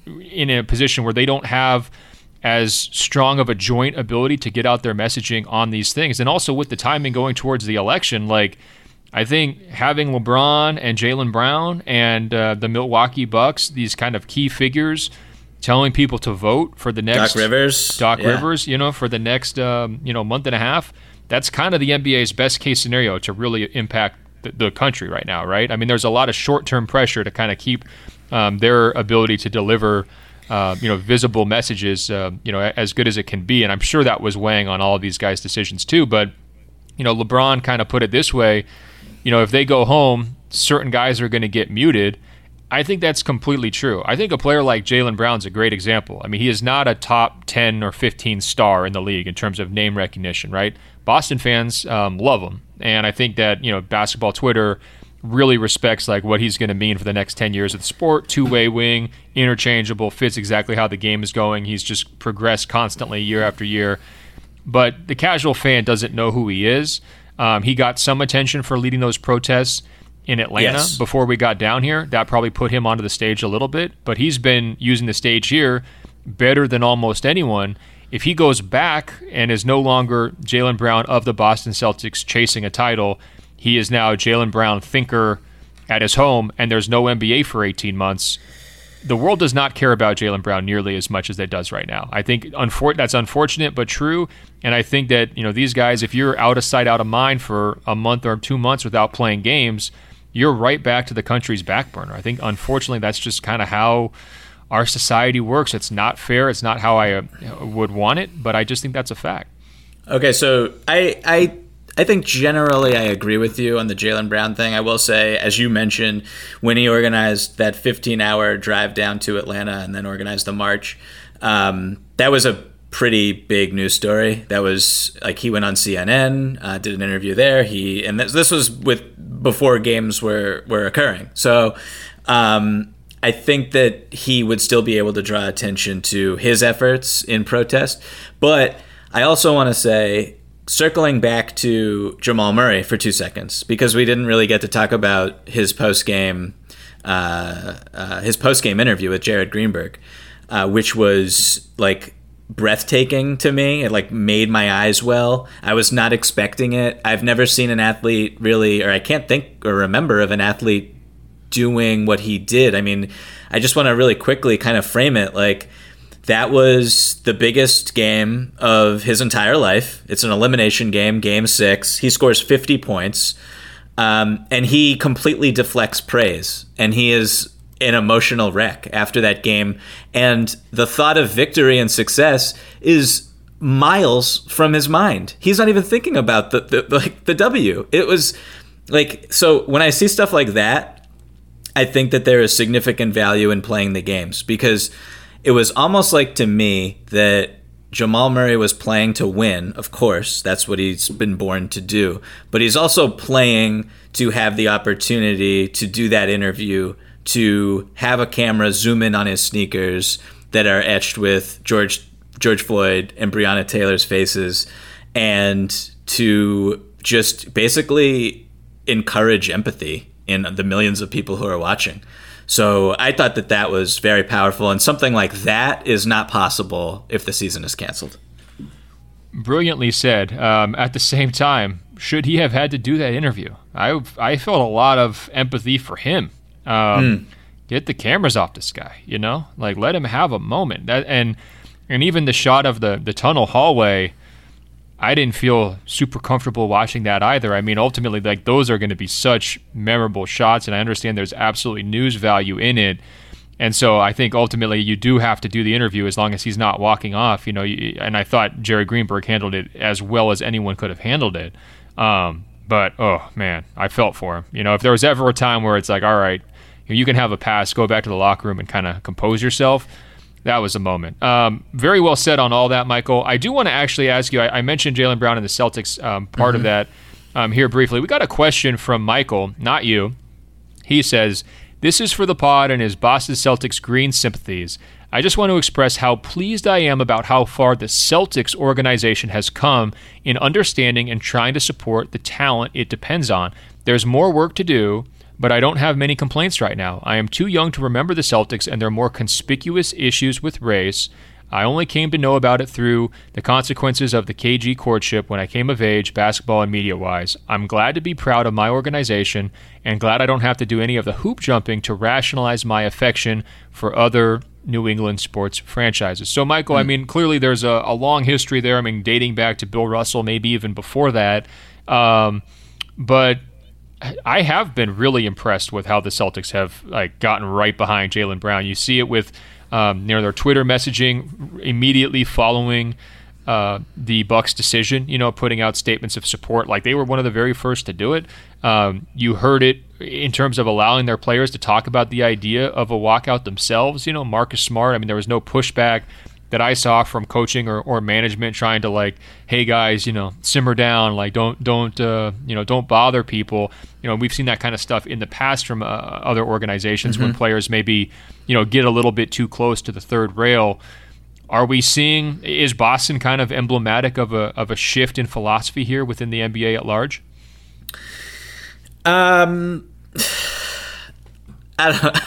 in a position where they don't have as strong of a joint ability to get out their messaging on these things. And also with the timing going towards the election, like I think having LeBron and Jaylen Brown and uh, the Milwaukee Bucks, these kind of key figures, telling people to vote for the next Doc Rivers, Doc yeah. Rivers, you know, for the next um, you know month and a half. That's kind of the N B A's best case scenario to really impact the, the country right now, right? I mean, there's a lot of short-term pressure to kind of keep um, their ability to deliver, uh, you know, visible messages, uh, you know, as good as it can be. And I'm sure that was weighing on all of these guys' decisions too. But you know, LeBron kind of put it this way: you know, if they go home, certain guys are going to get muted. I think that's completely true. I think a player like Jaylen Brown's a great example. I mean, he is not a top ten or fifteen star in the league in terms of name recognition, right? Boston fans um, love him. And I think that, you know, basketball Twitter really respects like what he's going to mean for the next ten years of the sport. Two-way wing, interchangeable, fits exactly how the game is going. He's just progressed constantly year after year. But the casual fan doesn't know who he is. Um, he got some attention for leading those protests in Atlanta yes. before we got down here. That probably put him onto the stage a little bit, but he's been using the stage here better than almost anyone. If he goes back and is no longer Jaylen Brown of the Boston Celtics chasing a title, he is now Jaylen Brown thinker at his home, and there's no N B A for eighteen months. The world does not care about Jaylen Brown nearly as much as it does right now. I think unfor- that's unfortunate but true, and I think that, you know, these guys, if you're out of sight, out of mind for a month or two months without playing games, you're right back to the country's back burner. I think, unfortunately, that's just kind of how our society works. It's not fair. It's not how I uh, would want it, but I just think that's a fact. Okay, so I I I think generally I agree with you on the Jaylen Brown thing. I will say, as you mentioned, when he organized that fifteen-hour drive down to Atlanta and then organized the march, um, that was a pretty big news story. That was like he went on C N N, uh, did an interview there. He and this, this was with before games were were occurring. So um, I think that he would still be able to draw attention to his efforts in protest. But I also want to say, circling back to Jamal Murray for two seconds, because we didn't really get to talk about his post game uh, uh, his post game interview with Jared Greenberg, uh, which was like breathtaking to me. It like made my eyes well. I was not expecting it. I've never seen an athlete really, or I can't think or remember of an athlete doing what he did. I mean, I just want to really quickly kind of frame it like that was the biggest game of his entire life. It's an elimination game, game six. He scores fifty points, um, and he completely deflects praise, and he is an emotional wreck after that game. And the thought of victory and success is miles from his mind. He's not even thinking about the, the like the W. It was like, so when I see stuff like that, I think that there is significant value in playing the games, because it was almost like to me that Jamal Murray was playing to win. Of course, that's what he's been born to do. But he's also playing to have the opportunity to do that interview, to have a camera zoom in on his sneakers that are etched with George George Floyd and Breonna Taylor's faces, and to just basically encourage empathy in the millions of people who are watching. So I thought that that was very powerful, and something like that is not possible if the season is canceled. Brilliantly said. Um, at the same time, should he have had to do that interview? I I felt a lot of empathy for him. Um, mm. Get the cameras off this guy, you know, like let him have a moment. That and and even the shot of the the tunnel hallway, I didn't feel super comfortable watching that either. I mean, ultimately, like those are going to be such memorable shots, and I understand there's absolutely news value in it. And so I think ultimately you do have to do the interview as long as he's not walking off, you know. And I thought Jerry Greenberg handled it as well as anyone could have handled it. Um, but oh man, I felt for him. You know, if there was ever a time where it's like, all right, you can have a pass, go back to the locker room and kind of compose yourself, that was a moment. Um, very well said on all that, Michael. I do want to actually ask you, I, I mentioned Jaylen Brown and the Celtics um, part mm-hmm. of that um, here briefly. We got a question from Michael, not you. He says, this is for the pod and his Boston Celtics green sympathies. I just want to express how pleased I am about how far the Celtics organization has come in understanding and trying to support the talent it depends on. There's more work to do, but I don't have many complaints right now. I am too young to remember the Celtics and their more conspicuous issues with race. I only came to know about it through the consequences of the K G courtship when I came of age, basketball and media-wise. I'm glad to be proud of my organization and glad I don't have to do any of the hoop jumping to rationalize my affection for other New England sports franchises. So, Michael, mm. I mean, clearly there's a, a long history there. I mean, dating back to Bill Russell, maybe even before that. Um, but I have been really impressed with how the Celtics have like gotten right behind Jaylen Brown. You see it with Um, you know, their Twitter messaging immediately following uh, the Bucks decision, you know, putting out statements of support. Like they were one of the very first to do it. Um, you heard it in terms of allowing their players to talk about the idea of a walkout themselves. You know, Marcus Smart, I mean, there was no pushback that I saw from coaching or, or management trying to like, hey guys, you know, simmer down, like don't don't uh, you know don't bother people. You know, we've seen that kind of stuff in the past from uh, other organizations mm-hmm. when players maybe you know get a little bit too close to the third rail. Are we seeing is Boston kind of emblematic of a of a shift in philosophy here within the N B A at large? Um. I, don't,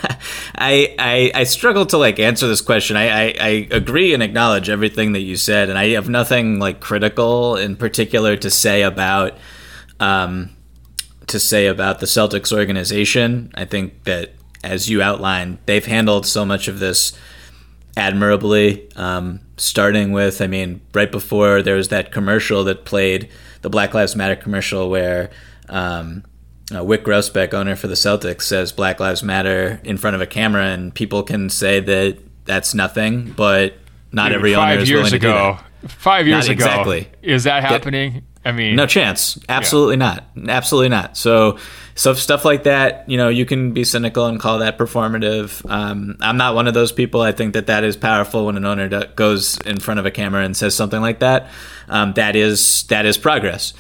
I, I I struggle to like answer this question. I, I, I agree and acknowledge everything that you said, and I have nothing like critical in particular to say about um to say about the Celtics organization. I think that, as you outlined, they've handled so much of this admirably. Um, starting with, I mean, right before there was that commercial that played, the Black Lives Matter commercial, where um. Uh, Wick Grousbeck, owner for the Celtics, says Black Lives Matter in front of a camera, and people can say that that's nothing, but not Dude, every owner is willing to ago, do that. Five years not ago, exactly. Is that happening? Get, I mean, no chance. Absolutely yeah. not. Absolutely not. So, so stuff like that, you know, you can be cynical and call that performative. Um, I'm not one of those people. I think that that is powerful when an owner do- goes in front of a camera and says something like that. Um, that is that is progress.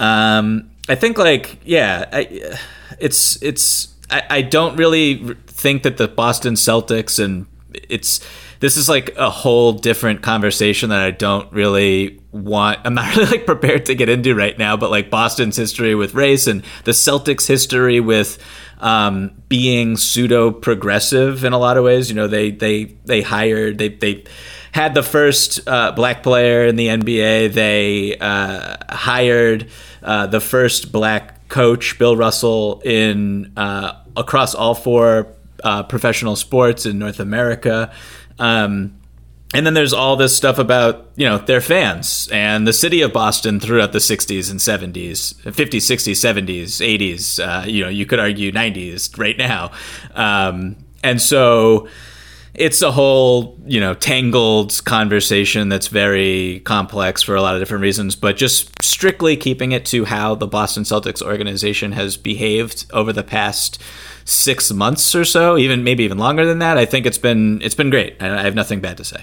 Um, I think, like, yeah, I, it's it's. I, I don't really think that the Boston Celtics and it's this is like a whole different conversation that I don't really want. I'm not really like prepared to get into right now. But like Boston's history with race and the Celtics' history with um, being pseudo progressive in a lot of ways. You know, they they they hired they they. had the first uh, black player in the N B A. They uh, hired uh, the first black coach, Bill Russell, in uh, across all four uh, professional sports in North America. Um, and then there's all this stuff about, you know, their fans and the city of Boston throughout the sixties and seventies, fifties, sixties, seventies, eighties. Uh, you know, you could argue nineties right now. Um, and so it's a whole, you know, tangled conversation that's very complex for a lot of different reasons, but just strictly keeping it to how the Boston Celtics organization has behaved over the past six months or so, even maybe even longer than that. I think it's been it's been great. I have nothing bad to say.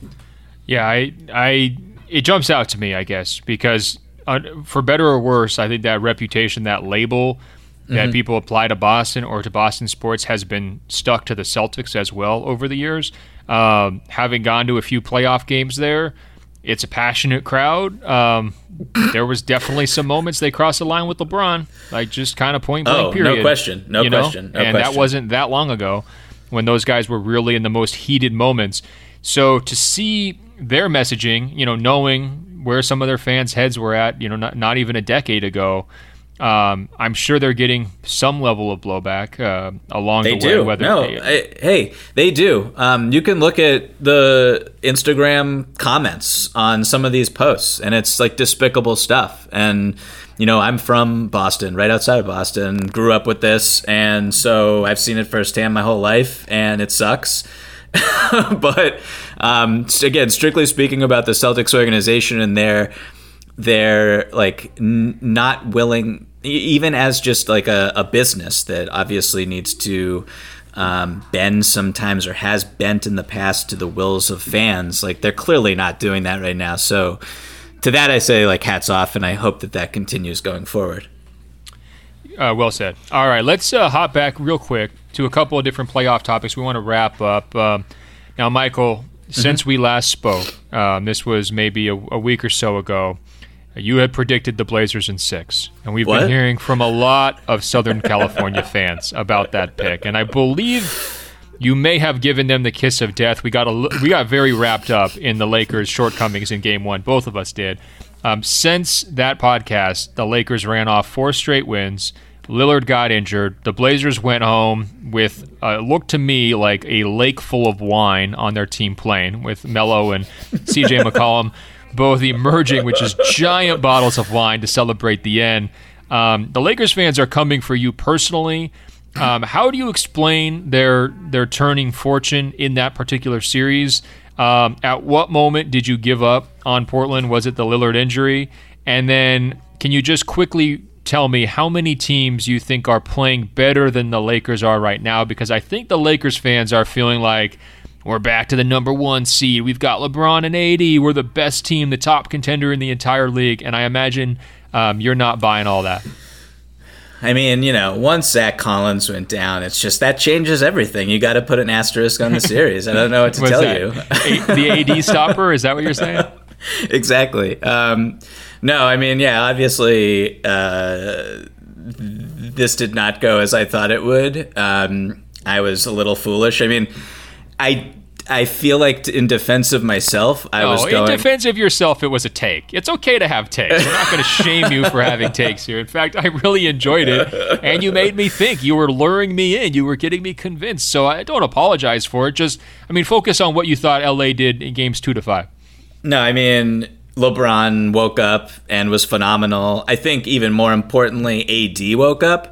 Yeah, I I it jumps out to me, I guess, because uh, for better or worse, I think that reputation, that label that mm-hmm. people apply to Boston or to Boston sports has been stuck to the Celtics as well over the years. Um, having gone to a few playoff games there, it's a passionate crowd. Um, there was definitely some moments they crossed the line with LeBron, like just kind of point blank oh, period. no question, no you know? question. No and question. that wasn't that long ago when those guys were really in the most heated moments. So to see their messaging, you know, knowing where some of their fans' heads were at, you know, not, not even a decade ago, Um, I'm sure they're getting some level of blowback uh, along they the do. way. Whether no, they, I, hey, they do. Um, you can look at the Instagram comments on some of these posts, and it's like despicable stuff. And you know, I'm from Boston, right outside of Boston, grew up with this, and so I've seen it firsthand my whole life, and it sucks. But um, again, strictly speaking about the Celtics organization and their they're like n- not willing, even as just like a, a business that obviously needs to um, bend sometimes or has bent in the past to the wills of fans. Like they're clearly not doing that right now. So to that, I say like hats off, and I hope that that continues going forward. Uh, well said. All right, let's uh, hop back real quick to a couple of different playoff topics we want to wrap up. Uh, now, Michael, since mm-hmm. we last spoke, um, this was maybe a, a week or so ago, You had predicted the Blazers in six, and we've What? been hearing from a lot of Southern California fans about that pick. And I believe you may have given them the kiss of death. We got a, we got very wrapped up in the Lakers' shortcomings in Game One. Both of us did. Um, since that podcast, the Lakers ran off four straight wins. Lillard got injured. The Blazers went home with uh, looked to me like a lake full of wine on their team plane, with Melo and C J McCollum both emerging with just giant bottles of wine to celebrate the end. Um, the Lakers fans are coming for you personally. Um, how do you explain their their turning fortune in that particular series? Um, at what moment did you give up on Portland? Was it the Lillard injury? And then can you just quickly tell me how many teams you think are playing better than the Lakers are right now? Because I think the Lakers fans are feeling like, we're back to the number one seed. We've got LeBron and A D. We're the best team, the top contender in the entire league. And I imagine um, you're not buying all that. I mean, you know, once Zach Collins went down, it's just that changes everything. You got to put an asterisk on the series. I don't know what to tell that? you. A- the A D stopper? Is that what you're saying? Exactly. Um, no, I mean, yeah, obviously uh, this did not go as I thought it would. Um, I was a little foolish. I mean, I I feel like in defense of myself, I no, was going... in defense of yourself, it was a take. It's okay to have takes. We're not going to shame you for having takes here. In fact, I really enjoyed it, and you made me think. You were luring me in. You were getting me convinced. So I don't apologize for it. Just, I mean, focus on what you thought L A did in games two to five. No, I mean, LeBron woke up and was phenomenal. I think even more importantly, A D woke up.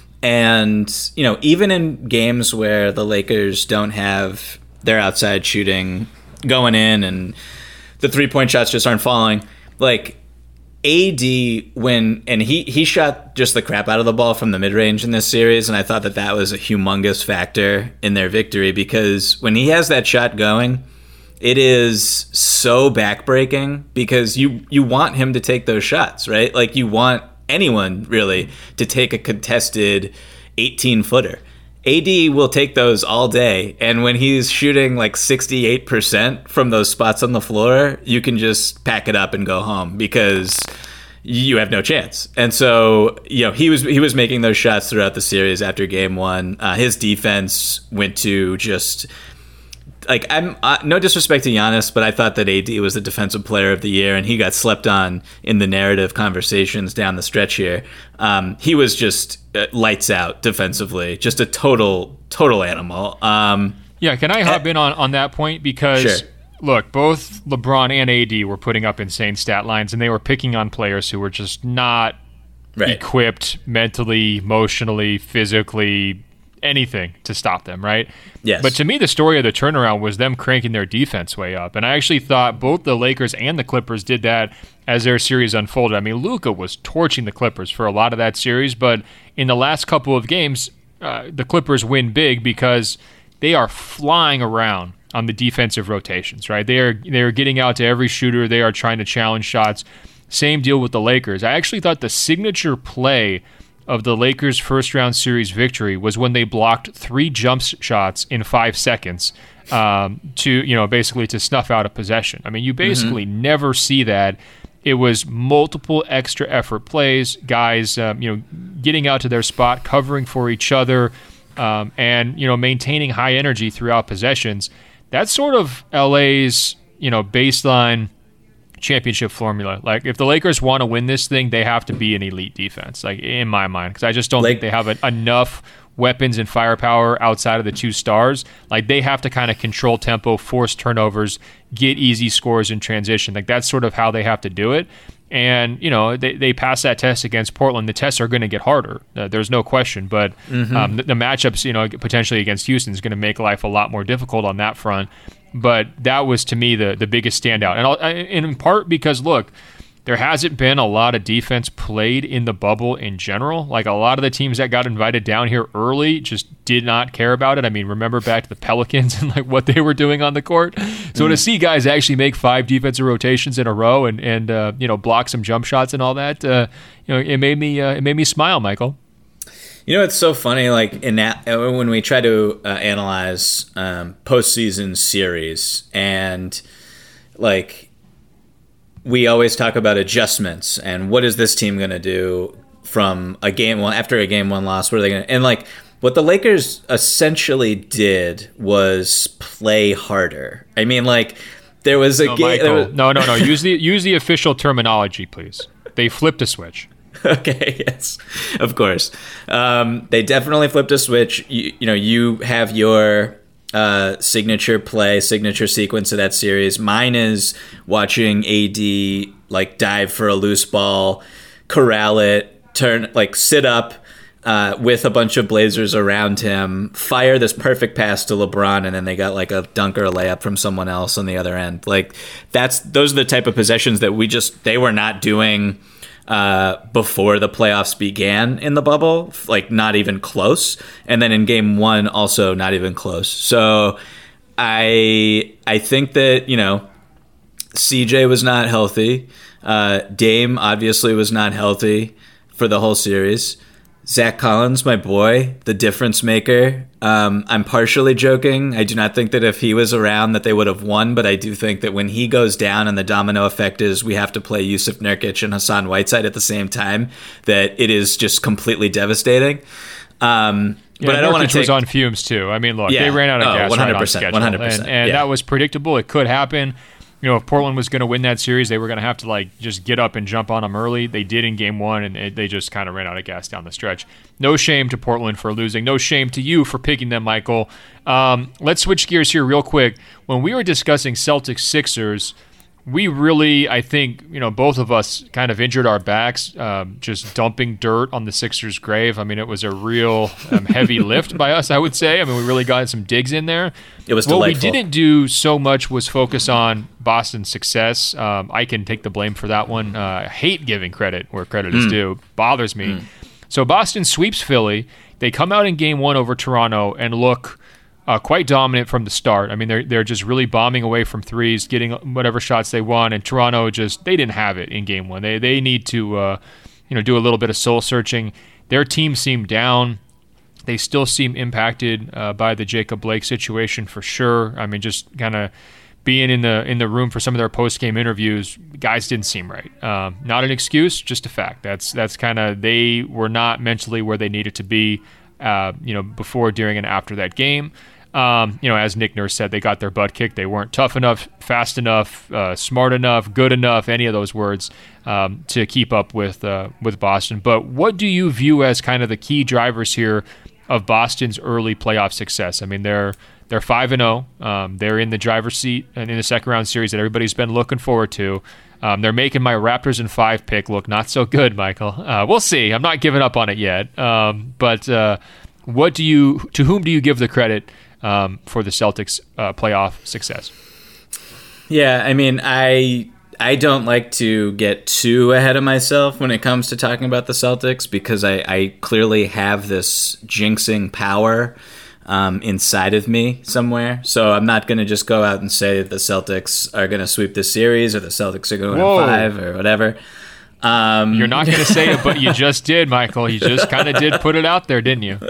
And, you know, even in games where the Lakers don't have their outside shooting going in and the three-point shots just aren't falling, like, A D, when, and he, he shot just the crap out of the ball from the mid-range in this series, and I thought that that was a humongous factor in their victory, because when he has that shot going, it is so backbreaking, because you, you want him to take those shots, right? Like, you want anyone really to take a contested eighteen footer. A D will take those all day, and when he's shooting like sixty-eight percent from those spots on the floor, you can just pack it up and go home, because you have no chance. And so, you know, he was he was making those shots throughout the series after game one. Uh, his defense went to just... Like, I'm uh, no disrespect to Giannis, but I thought that A D was the defensive player of the year, and he got slept on in the narrative conversations down the stretch here. Um, he was just uh, lights out defensively, just a total, total animal. Um, yeah, can I hop uh, in on, on that point? Because, sure. Look, both LeBron and A D were putting up insane stat lines, and they were picking on players who were just not right. equipped mentally, emotionally, physically, anything to stop them, right? Yes. But to me, the story of the turnaround was them cranking their defense way up. And I actually thought both the Lakers and the Clippers did that as their series unfolded. I mean, Luka was torching the Clippers for a lot of that series, but in the last couple of games, uh, the Clippers win big because they are flying around on the defensive rotations, right? They are they are getting out to every shooter. They are trying to challenge shots. Same deal with the Lakers. I actually thought the signature play of the Lakers' first-round series victory was when they blocked three jump shots in five seconds um, to, you know, basically to snuff out a possession. I mean, you basically mm-hmm. never see that. It was multiple extra effort plays, guys, um, you know, getting out to their spot, covering for each other, um, and, you know, maintaining high energy throughout possessions. That's sort of L A's, you know, baseline championship formula. Like, if the Lakers want to win this thing, they have to be an elite defense, like, in my mind, because I just don't like, think they have a, enough weapons and firepower outside of the two stars. Like, they have to kind of control tempo, force turnovers, get easy scores in transition. Like, that's sort of how they have to do it. And, you know, they, they pass that test against Portland. The tests are going to get harder. Uh, there's no question. But mm-hmm. um, the, the matchups, you know, potentially against Houston is going to make life a lot more difficult on that front. But that was, to me, the, the biggest standout. And, I'll, and in part because, look, there hasn't been a lot of defense played in the bubble in general. Like, a lot of the teams that got invited down here early just did not care about it. I mean, remember back to the Pelicans and, like, what they were doing on the court? So mm. to see guys actually make five defensive rotations in a row and, and uh, you know, block some jump shots and all that, uh, you know, it made me uh, it made me smile, Michael. You know, it's so funny, like, in that, when we try to uh, analyze um, postseason series, and, like, we always talk about adjustments and what is this team going to do from a game one after a game one loss. What are they going to, and like what the Lakers essentially did was play harder. I mean, like there was a no, game. Was- no, no, no. Use the use the official terminology, please. They flipped a switch. Okay, yes, of course. Um, they definitely flipped a switch. You, you know, you have your uh, signature play, signature sequence of that series. Mine is watching A D like dive for a loose ball, corral it, turn like sit up uh, with a bunch of Blazers around him, fire this perfect pass to LeBron, and then they got like a dunk or a layup from someone else on the other end. Like that's those are the type of possessions that we just they were not doing. Uh, before the playoffs began in the bubble, like not even close, and then in game one also not even close. So I I think that, you know, C J was not healthy. Uh, Dame obviously was not healthy for the whole series. Zach Collins, my boy, the difference maker. Um, I'm partially joking. I do not think that if he was around that they would have won, but I do think that when he goes down and the domino effect is we have to play Yusuf Nurkic and Hassan Whiteside at the same time, that it is just completely devastating. Um, yeah, but I don't want to take... was on fumes too. I mean, look, yeah. they ran out of oh, gas one hundred right percent, on schedule, one hundred percent, and, and yeah. that was predictable. It could happen. You know, if Portland was going to win that series, they were going to have to like just get up and jump on them early. They did in game one, and it, they just kind of ran out of gas down the stretch. No shame to Portland for losing. No shame to you for picking them, Michael. Um, let's switch gears here real quick. When we were discussing Celtics Sixers, we really, I think, you know, both of us kind of injured our backs, um, just dumping dirt on the Sixers' grave. I mean, it was a real um, heavy lift by us, I would say. I mean, we really got some digs in there. It was delightful. What we didn't do so much was focus on Boston's success. Um, I can take the blame for that one. Uh, I hate giving credit where credit mm. is due. Bothers me. Mm. So Boston sweeps Philly. They come out in game one over Toronto and look Uh, quite dominant from the start. I mean, they're they're just really bombing away from threes, getting whatever shots they want, and Toronto just they didn't have it in game one. They they need to uh, you know do a little bit of soul searching. Their team seemed down. They still seem impacted uh, by the Jacob Blake situation for sure. I mean, just kind of being in the in the room for some of their post game interviews, guys didn't seem right. Um, not an excuse, just a fact. That's that's kind of they were not mentally where they needed to be. Uh, you know, before, during, and after that game. Um, you know, as Nick Nurse said, they got their butt kicked. They weren't tough enough, fast enough, uh, smart enough, good enough, any of those words um, to keep up with uh, with Boston. But what do you view as kind of the key drivers here of Boston's early playoff success? I mean, they're they're five and zero. Um, they're in the driver's seat and in the second round series that everybody's been looking forward to. Um, they're making my Raptors in five pick look not so good, Michael. Uh, we'll see. I'm not giving up on it yet. Um, but uh, what do you? To whom do you give the credit um, for the Celtics' uh, playoff success? Yeah, I mean, I I don't like to get too ahead of myself when it comes to talking about the Celtics because I, I clearly have this jinxing power um, inside of me somewhere. So I'm not going to just go out and say that the Celtics are going to sweep this series or the Celtics are going to five or whatever. Um, You're not going to say it, but you just did, Michael. You just kind of did put it out there, didn't you?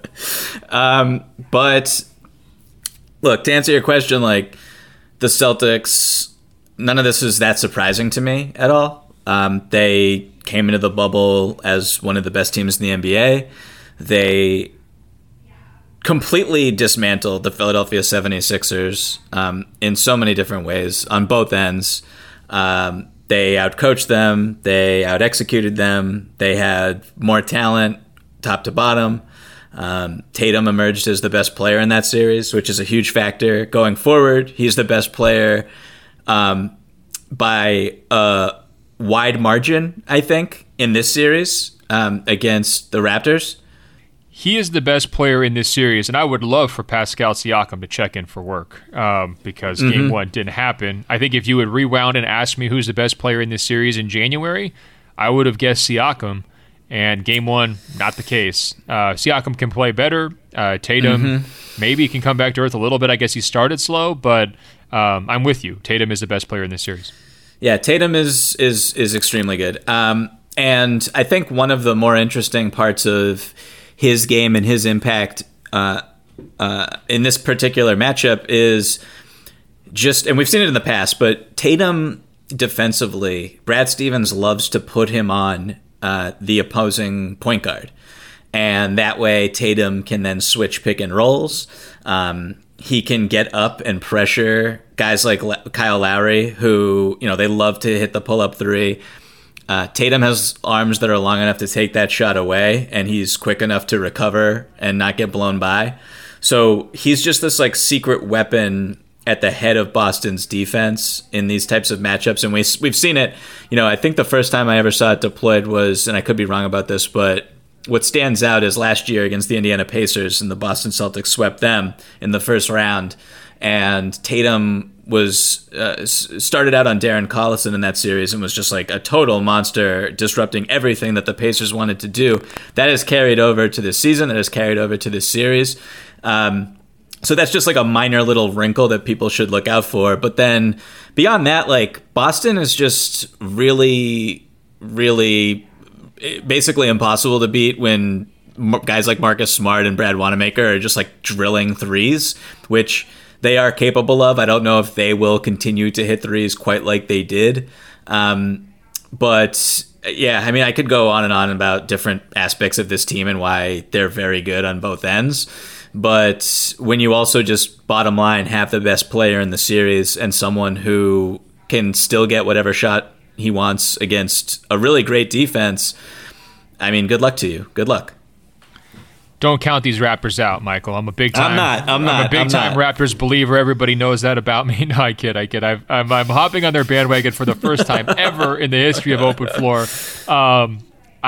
um, but look, to answer your question, like the Celtics, none of this is that surprising to me at all. Um, they came into the bubble as one of the best teams in the N B A. They completely dismantled the Philadelphia seventy-sixers um, in so many different ways on both ends. Um, they outcoached them. They out-executed them. They had more talent top to bottom. Um, Tatum emerged as the best player in that series, which is a huge factor. Going forward, he's the best player um, by a wide margin, I think, in this series um, against the Raptors. He is the best player in this series, and I would love for Pascal Siakam to check in for work um, because mm-hmm. game one didn't happen. I think if you had rewound and asked me who's the best player in this series in January, I would have guessed Siakam, and game one, not the case. Uh, Siakam can play better. Uh, Tatum mm-hmm. maybe can come back to earth a little bit. I guess he started slow, but um, I'm with you. Tatum is the best player in this series. Yeah, Tatum is is is extremely good. Um, and I think one of the more interesting parts of his game and his impact uh, uh, in this particular matchup is just, and we've seen it in the past, but Tatum defensively, Brad Stevens loves to put him on uh, the opposing point guard. And that way Tatum can then switch pick and rolls. Um, he can get up and pressure guys like Le- Kyle Lowry, who, you know, they love to hit the pull-up three. Uh, Tatum has arms that are long enough to take that shot away, and he's quick enough to recover and not get blown by. So he's just this like secret weapon at the head of Boston's defense in these types of matchups. And we, we've seen it, you know, I think the first time I ever saw it deployed was, and I could be wrong about this, but what stands out is last year against the Indiana Pacers, and the Boston Celtics swept them in the first round. And Tatum was uh, started out on Darren Collison in that series and was just like a total monster, disrupting everything that the Pacers wanted to do. That has carried over to this season. That has carried over to this series. Um, so that's just like a minor little wrinkle that people should look out for. But then beyond that, like Boston is just really, really basically impossible to beat when guys like Marcus Smart and Brad Wanamaker are just like drilling threes, which they are capable of. I don't know if they will continue to hit threes quite like they did. Um, but yeah, I mean, I could go on and on about different aspects of this team and why they're very good on both ends. But when you also just bottom line have the best player in the series and someone who can still get whatever shot he wants against a really great defense, I mean, good luck to you. Good luck. Don't count these Raptors out, Michael. I'm a big time. I'm not. I'm, I'm not. a big I'm time not. Raptors believer. Everybody knows that about me. No, I kid. I kid. I've, I'm, I'm hopping on their bandwagon for the first time ever in the history of Open Floor. Um,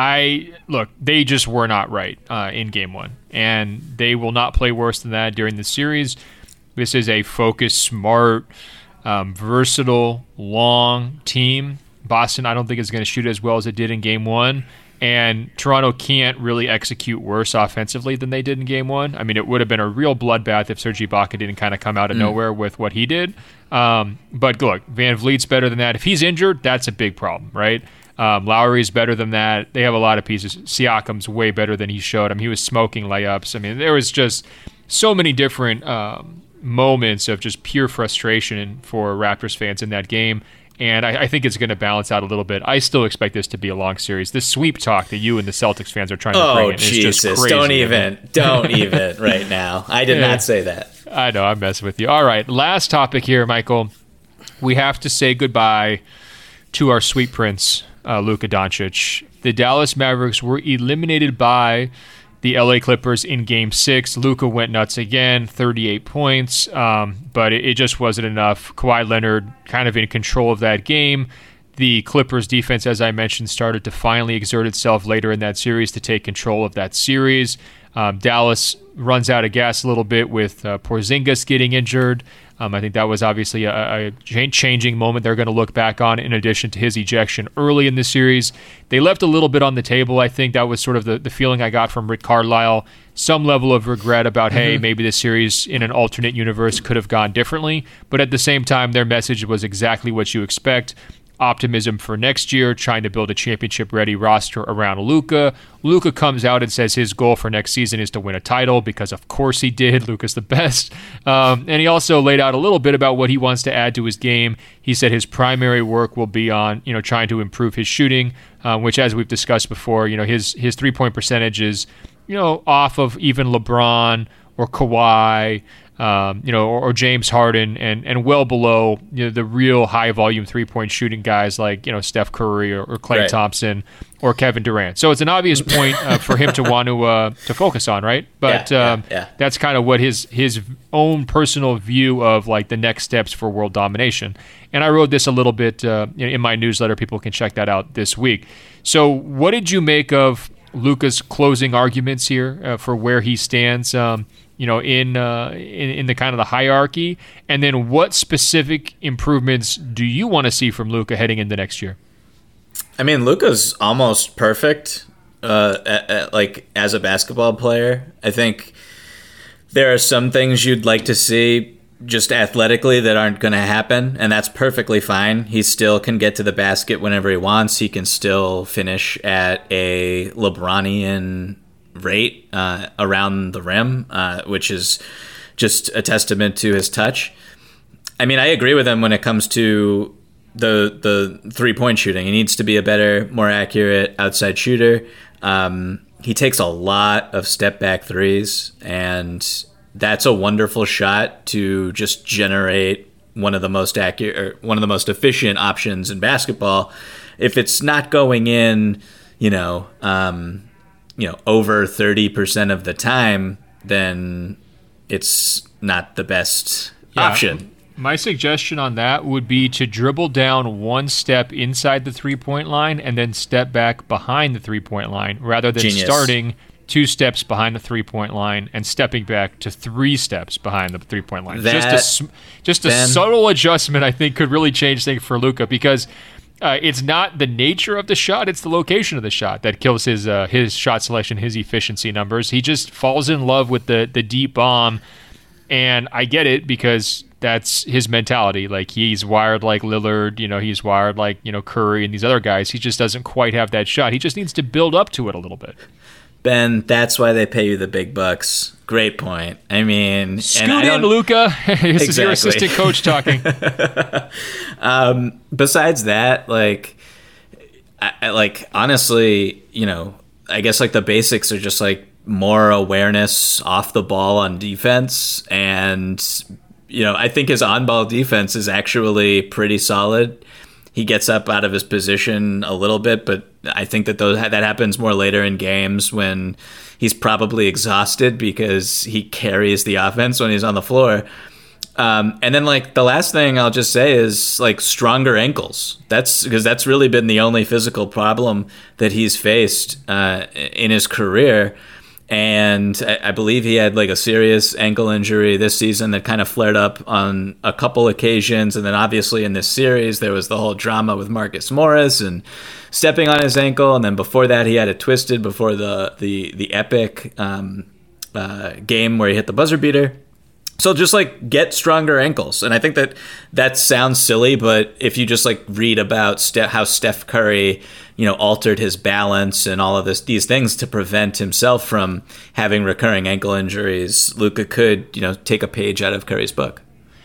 I look. They just were not right uh, in Game One, and they will not play worse than that during the series. This is a focused, smart, um, versatile, long team. Boston, I don't think is going to shoot as well as it did in Game One. And Toronto can't really execute worse offensively than they did in Game One. I mean, it would have been a real bloodbath if Serge Ibaka didn't kind of come out of mm. nowhere with what he did. Um, but look, Van Vliet's better than that. If he's injured, that's a big problem, right? Um, Lowry's better than that. They have a lot of pieces. Siakam's way better than he showed. I mean, he was smoking layups. I mean, there was just so many different um, moments of just pure frustration for Raptors fans in that game. And I, I think it's going to balance out a little bit. I still expect this to be a long series. This sweep talk that you and the Celtics fans are trying to oh, bring in is Jesus. just crazy. Don't even. Don't even right now. I did yeah. not say that. I know. I'm messing with you. All right. Last topic here, Michael. We have to say goodbye to our sweet prince, uh, Luka Doncic. The Dallas Mavericks were eliminated by the L A Clippers in Game Six. Luka went nuts again, thirty-eight points, um, but it, it just wasn't enough. Kawhi Leonard kind of in control of that game. The Clippers defense, as I mentioned, started to finally exert itself later in that series to take control of that series. Um, Dallas runs out of gas a little bit with uh, Porzingis getting injured. Um, I think that was obviously a, a changing moment they're going to look back on, in addition to his ejection early in the series. They left a little bit on the table. I think that was sort of the, the feeling I got from Rick Carlisle. Some level of regret about, mm-hmm. hey, maybe this series in an alternate universe could have gone differently. But at the same time, their message was exactly what you expect. Optimism for next year, trying to build a championship-ready roster around Luka. Luka comes out and says his goal for next season is to win a title, because of course he did. Luka's the best. Um, and he also laid out a little bit about what he wants to add to his game. He said his primary work will be on, you know, trying to improve his shooting, um, which, as we've discussed before, you know, his his three-point percentage is, you know, off of even LeBron or Kawhi, Um, you know, or, or James Harden, and, and well below, you know, the real high volume three point shooting guys like, you know, Steph Curry or, or Klay right. Thompson or Kevin Durant. So it's an obvious point uh, for him to want to uh, to focus on, right? But yeah, um, yeah, yeah. that's kind of what his his own personal view of like the next steps for world domination. And I wrote this a little bit uh, in my newsletter. People can check that out this week. So what did you make of Luka's closing arguments here uh, for where he stands? Um, you know, in, uh, in in the kind of the hierarchy, and then what specific improvements do you want to see from Luka heading into next year? I mean, Luka's almost perfect, uh, at, at, like as a basketball player. I think there are some things you'd like to see just athletically that aren't going to happen, and that's perfectly fine. He still can get to the basket whenever he wants. He can still finish at a LeBronian rate uh, around the rim, uh, which is just a testament to his touch. I mean, I agree with him when it comes to the the three point shooting. He needs to be a better, more accurate outside shooter. Um, he takes a lot of step back threes, and that's a wonderful shot to just generate one of the most accurate, or one of the most efficient options in basketball. If it's not going in, you know, um, you know, over thirty percent of the time, then it's not the best yeah. option. My suggestion on that would be to dribble down one step inside the three-point line and then step back behind the three-point line rather than Genius. starting two steps behind the three-point line and stepping back to three steps behind the three-point line. That, just a, just a Ben, subtle adjustment, I think, could really change things for Luka because uh, it's not the nature of the shot, it's the location of the shot that kills his uh, his shot selection, his efficiency numbers. He just falls in love with the, the deep bomb, and I get it because that's his mentality. Like, he's wired like Lillard, you know, he's wired like, you know, Curry and these other guys. He just doesn't quite have that shot. He just needs to build up to it a little bit. Ben, that's why they pay you the big bucks. Great point. I mean, scoot and I in, Luka. This exactly. is your assistant coach talking. um, besides that, like, I, I, like honestly, you know, I guess like the basics are just like more awareness off the ball on defense, and you know, I think his on-ball defense is actually pretty solid. He gets up out of his position a little bit, but I think that those that happens more later in games when he's probably exhausted because he carries the offense when he's on the floor. Um, and then, like, the last thing I'll just say is, like, stronger ankles. That's because that's really been the only physical problem that he's faced uh, in his career. And I, I believe he had like a serious ankle injury this season that kind of flared up on a couple occasions. And then obviously in this series, there was the whole drama with Marcus Morris and stepping on his ankle. And then before that, he had it twisted before the, the, the epic um, uh, game where he hit the buzzer beater. So just like get stronger ankles. And I think that that sounds silly, but if you just like read about Ste- how Steph Curry, you know, altered his balance and all of this, these things to prevent himself from having recurring ankle injuries, Luka could, you know, take a page out of Curry's book.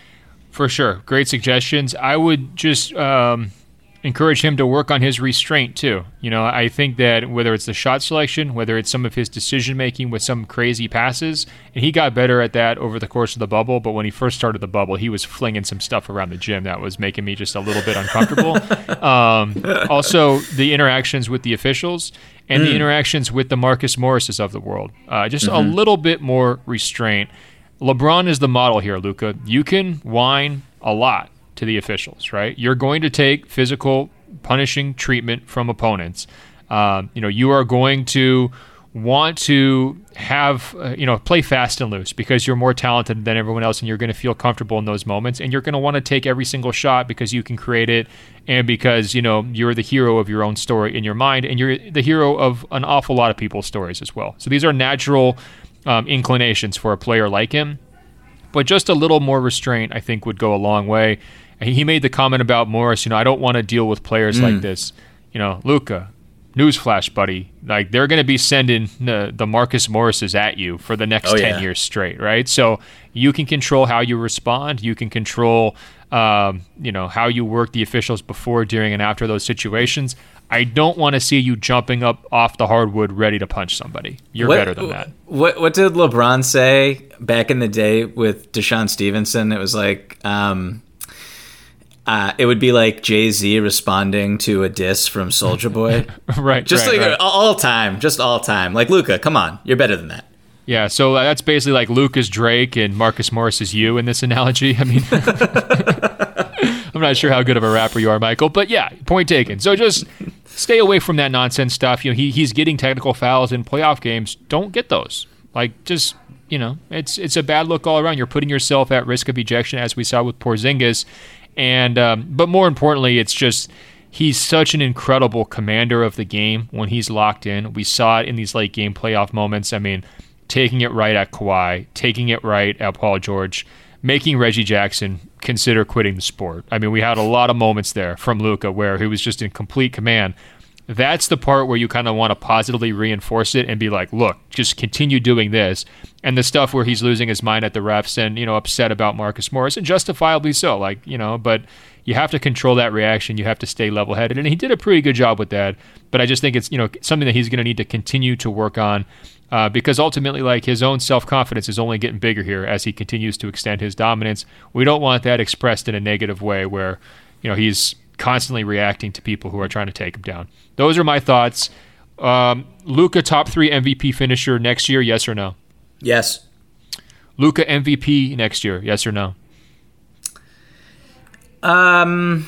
For sure. Great suggestions. I would just um, encourage him to work on his restraint too. You know, I think that whether it's the shot selection, whether it's some of his decision making with some crazy passes, and he got better at that over the course of the bubble, but when he first started the bubble, he was flinging some stuff around the gym that was making me just a little bit uncomfortable. um, also, the interactions with the officials and mm. the interactions with the Marcus Morrises of the world. Uh, just mm-hmm. a little bit more restraint. LeBron is the model here, Luka. You can whine a lot to the officials, right? You're going to take physical punishing treatment from opponents. Um, you know, you are going to want to have, uh, you know, play fast and loose because you're more talented than everyone else and you're going to feel comfortable in those moments. And you're going to want to take every single shot because you can create it and because, you know, you're the hero of your own story in your mind and you're the hero of an awful lot of people's stories as well. So these are natural um, inclinations for a player like him. But just a little more restraint, I think, would go a long way. He made the comment about Morris, you know, I don't want to deal with players mm. like this. You know, Luka, newsflash, buddy. Like, they're going to be sending the, the Marcus Morrises at you for the next oh, ten yeah. years straight, right? So you can control how you respond. You can control, um, you know, how you work the officials before, during, and after those situations. I don't want to see you jumping up off the hardwood ready to punch somebody. You're what, better than that. What What did LeBron say back in the day with Deshaun Stevenson? It was like... Um, Uh, it would be like Jay-Z responding to a diss from Soulja Boy. right. Just right, like right. all time. Just all time. Like, Luka, come on. You're better than that. Yeah, so uh, that's basically like Luke is Drake and Marcus Morris is you in this analogy. I mean, I'm not sure how good of a rapper you are, Michael. But yeah, point taken. So just stay away from that nonsense stuff. You know, he he's getting technical fouls in playoff games. Don't get those. Like, just, you know, it's it's a bad look all around. You're putting yourself at risk of ejection, as we saw with Porzingis. And um, but more importantly, it's just he's such an incredible commander of the game when he's locked in. We saw it in these late game playoff moments. I mean, taking it right at Kawhi, taking it right at Paul George, making Reggie Jackson consider quitting the sport. I mean, we had a lot of moments there from Luka where he was just in complete command. That's the part where you kind of want to positively reinforce it and be like, look, just continue doing this. And the stuff where he's losing his mind at the refs and, you know, upset about Marcus Morris, and justifiably so, like, you know, but you have to control that reaction. You have to stay level-headed. And he did a pretty good job with that. But I just think it's, you know, something that he's going to need to continue to work on uh, because ultimately, like, his own self-confidence is only getting bigger here as he continues to extend his dominance. We don't want that expressed in a negative way where, you know, he's constantly reacting to people who are trying to take him down. Those are my thoughts. Um, Luka, top three M V P finisher next year, yes or no? Yes. Luka M V P next year, yes or no? Um.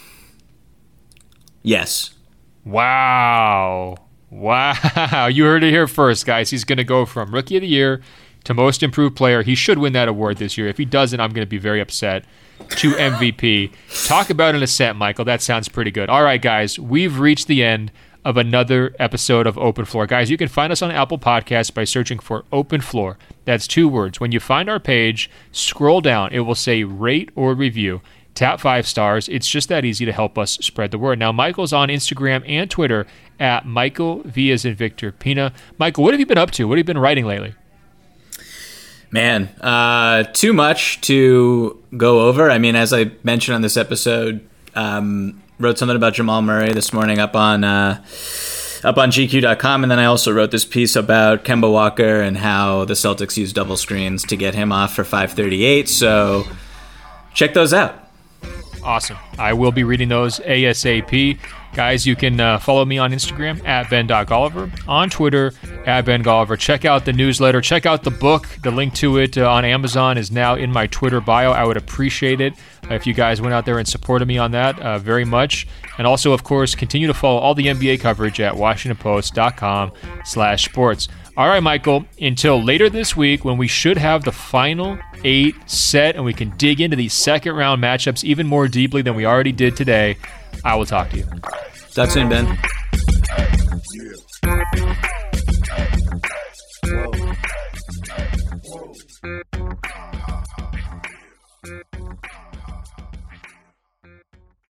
Yes. Wow. Wow. You heard it here first, guys. He's going to go from Rookie of the Year to Most Improved Player. He should win that award this year. If he doesn't, I'm going to be very upset. To M V P. Talk about an ascent, Michael. That sounds pretty good. All right, guys. We've reached the end of another episode of Open Floor. Guys, you can find us on Apple Podcasts by searching for Open Floor. That's two words. When you find our page, scroll down. It will say rate or review. Tap five stars. It's just that easy to help us spread the word. Now, Michael's on Instagram and Twitter at Michael V as in Victor Pina. Michael, what have you been up to? What have you been writing lately? Man, uh, too much to go over. I mean, as I mentioned on this episode, um, wrote something about Jamal Murray this morning up on uh, up on G Q dot com, and then I also wrote this piece about Kemba Walker and how the Celtics use double screens to get him off for five thirty-eight. So check those out. Awesome. I will be reading those ASAP. Guys, you can uh, follow me on Instagram at Ben dot Golliver, on Twitter at Ben Golliver. Check out the newsletter. Check out the book. The link to it uh, on Amazon is now in my Twitter bio. I would appreciate it uh, if you guys went out there and supported me on that uh, very much. And also, of course, continue to follow all the N B A coverage at Washington Post dot com slash sports. All right, Michael, until later this week when we should have the final eight set and we can dig into these second round matchups even more deeply than we already did today, I will talk to you. Talk soon, Ben. Yeah.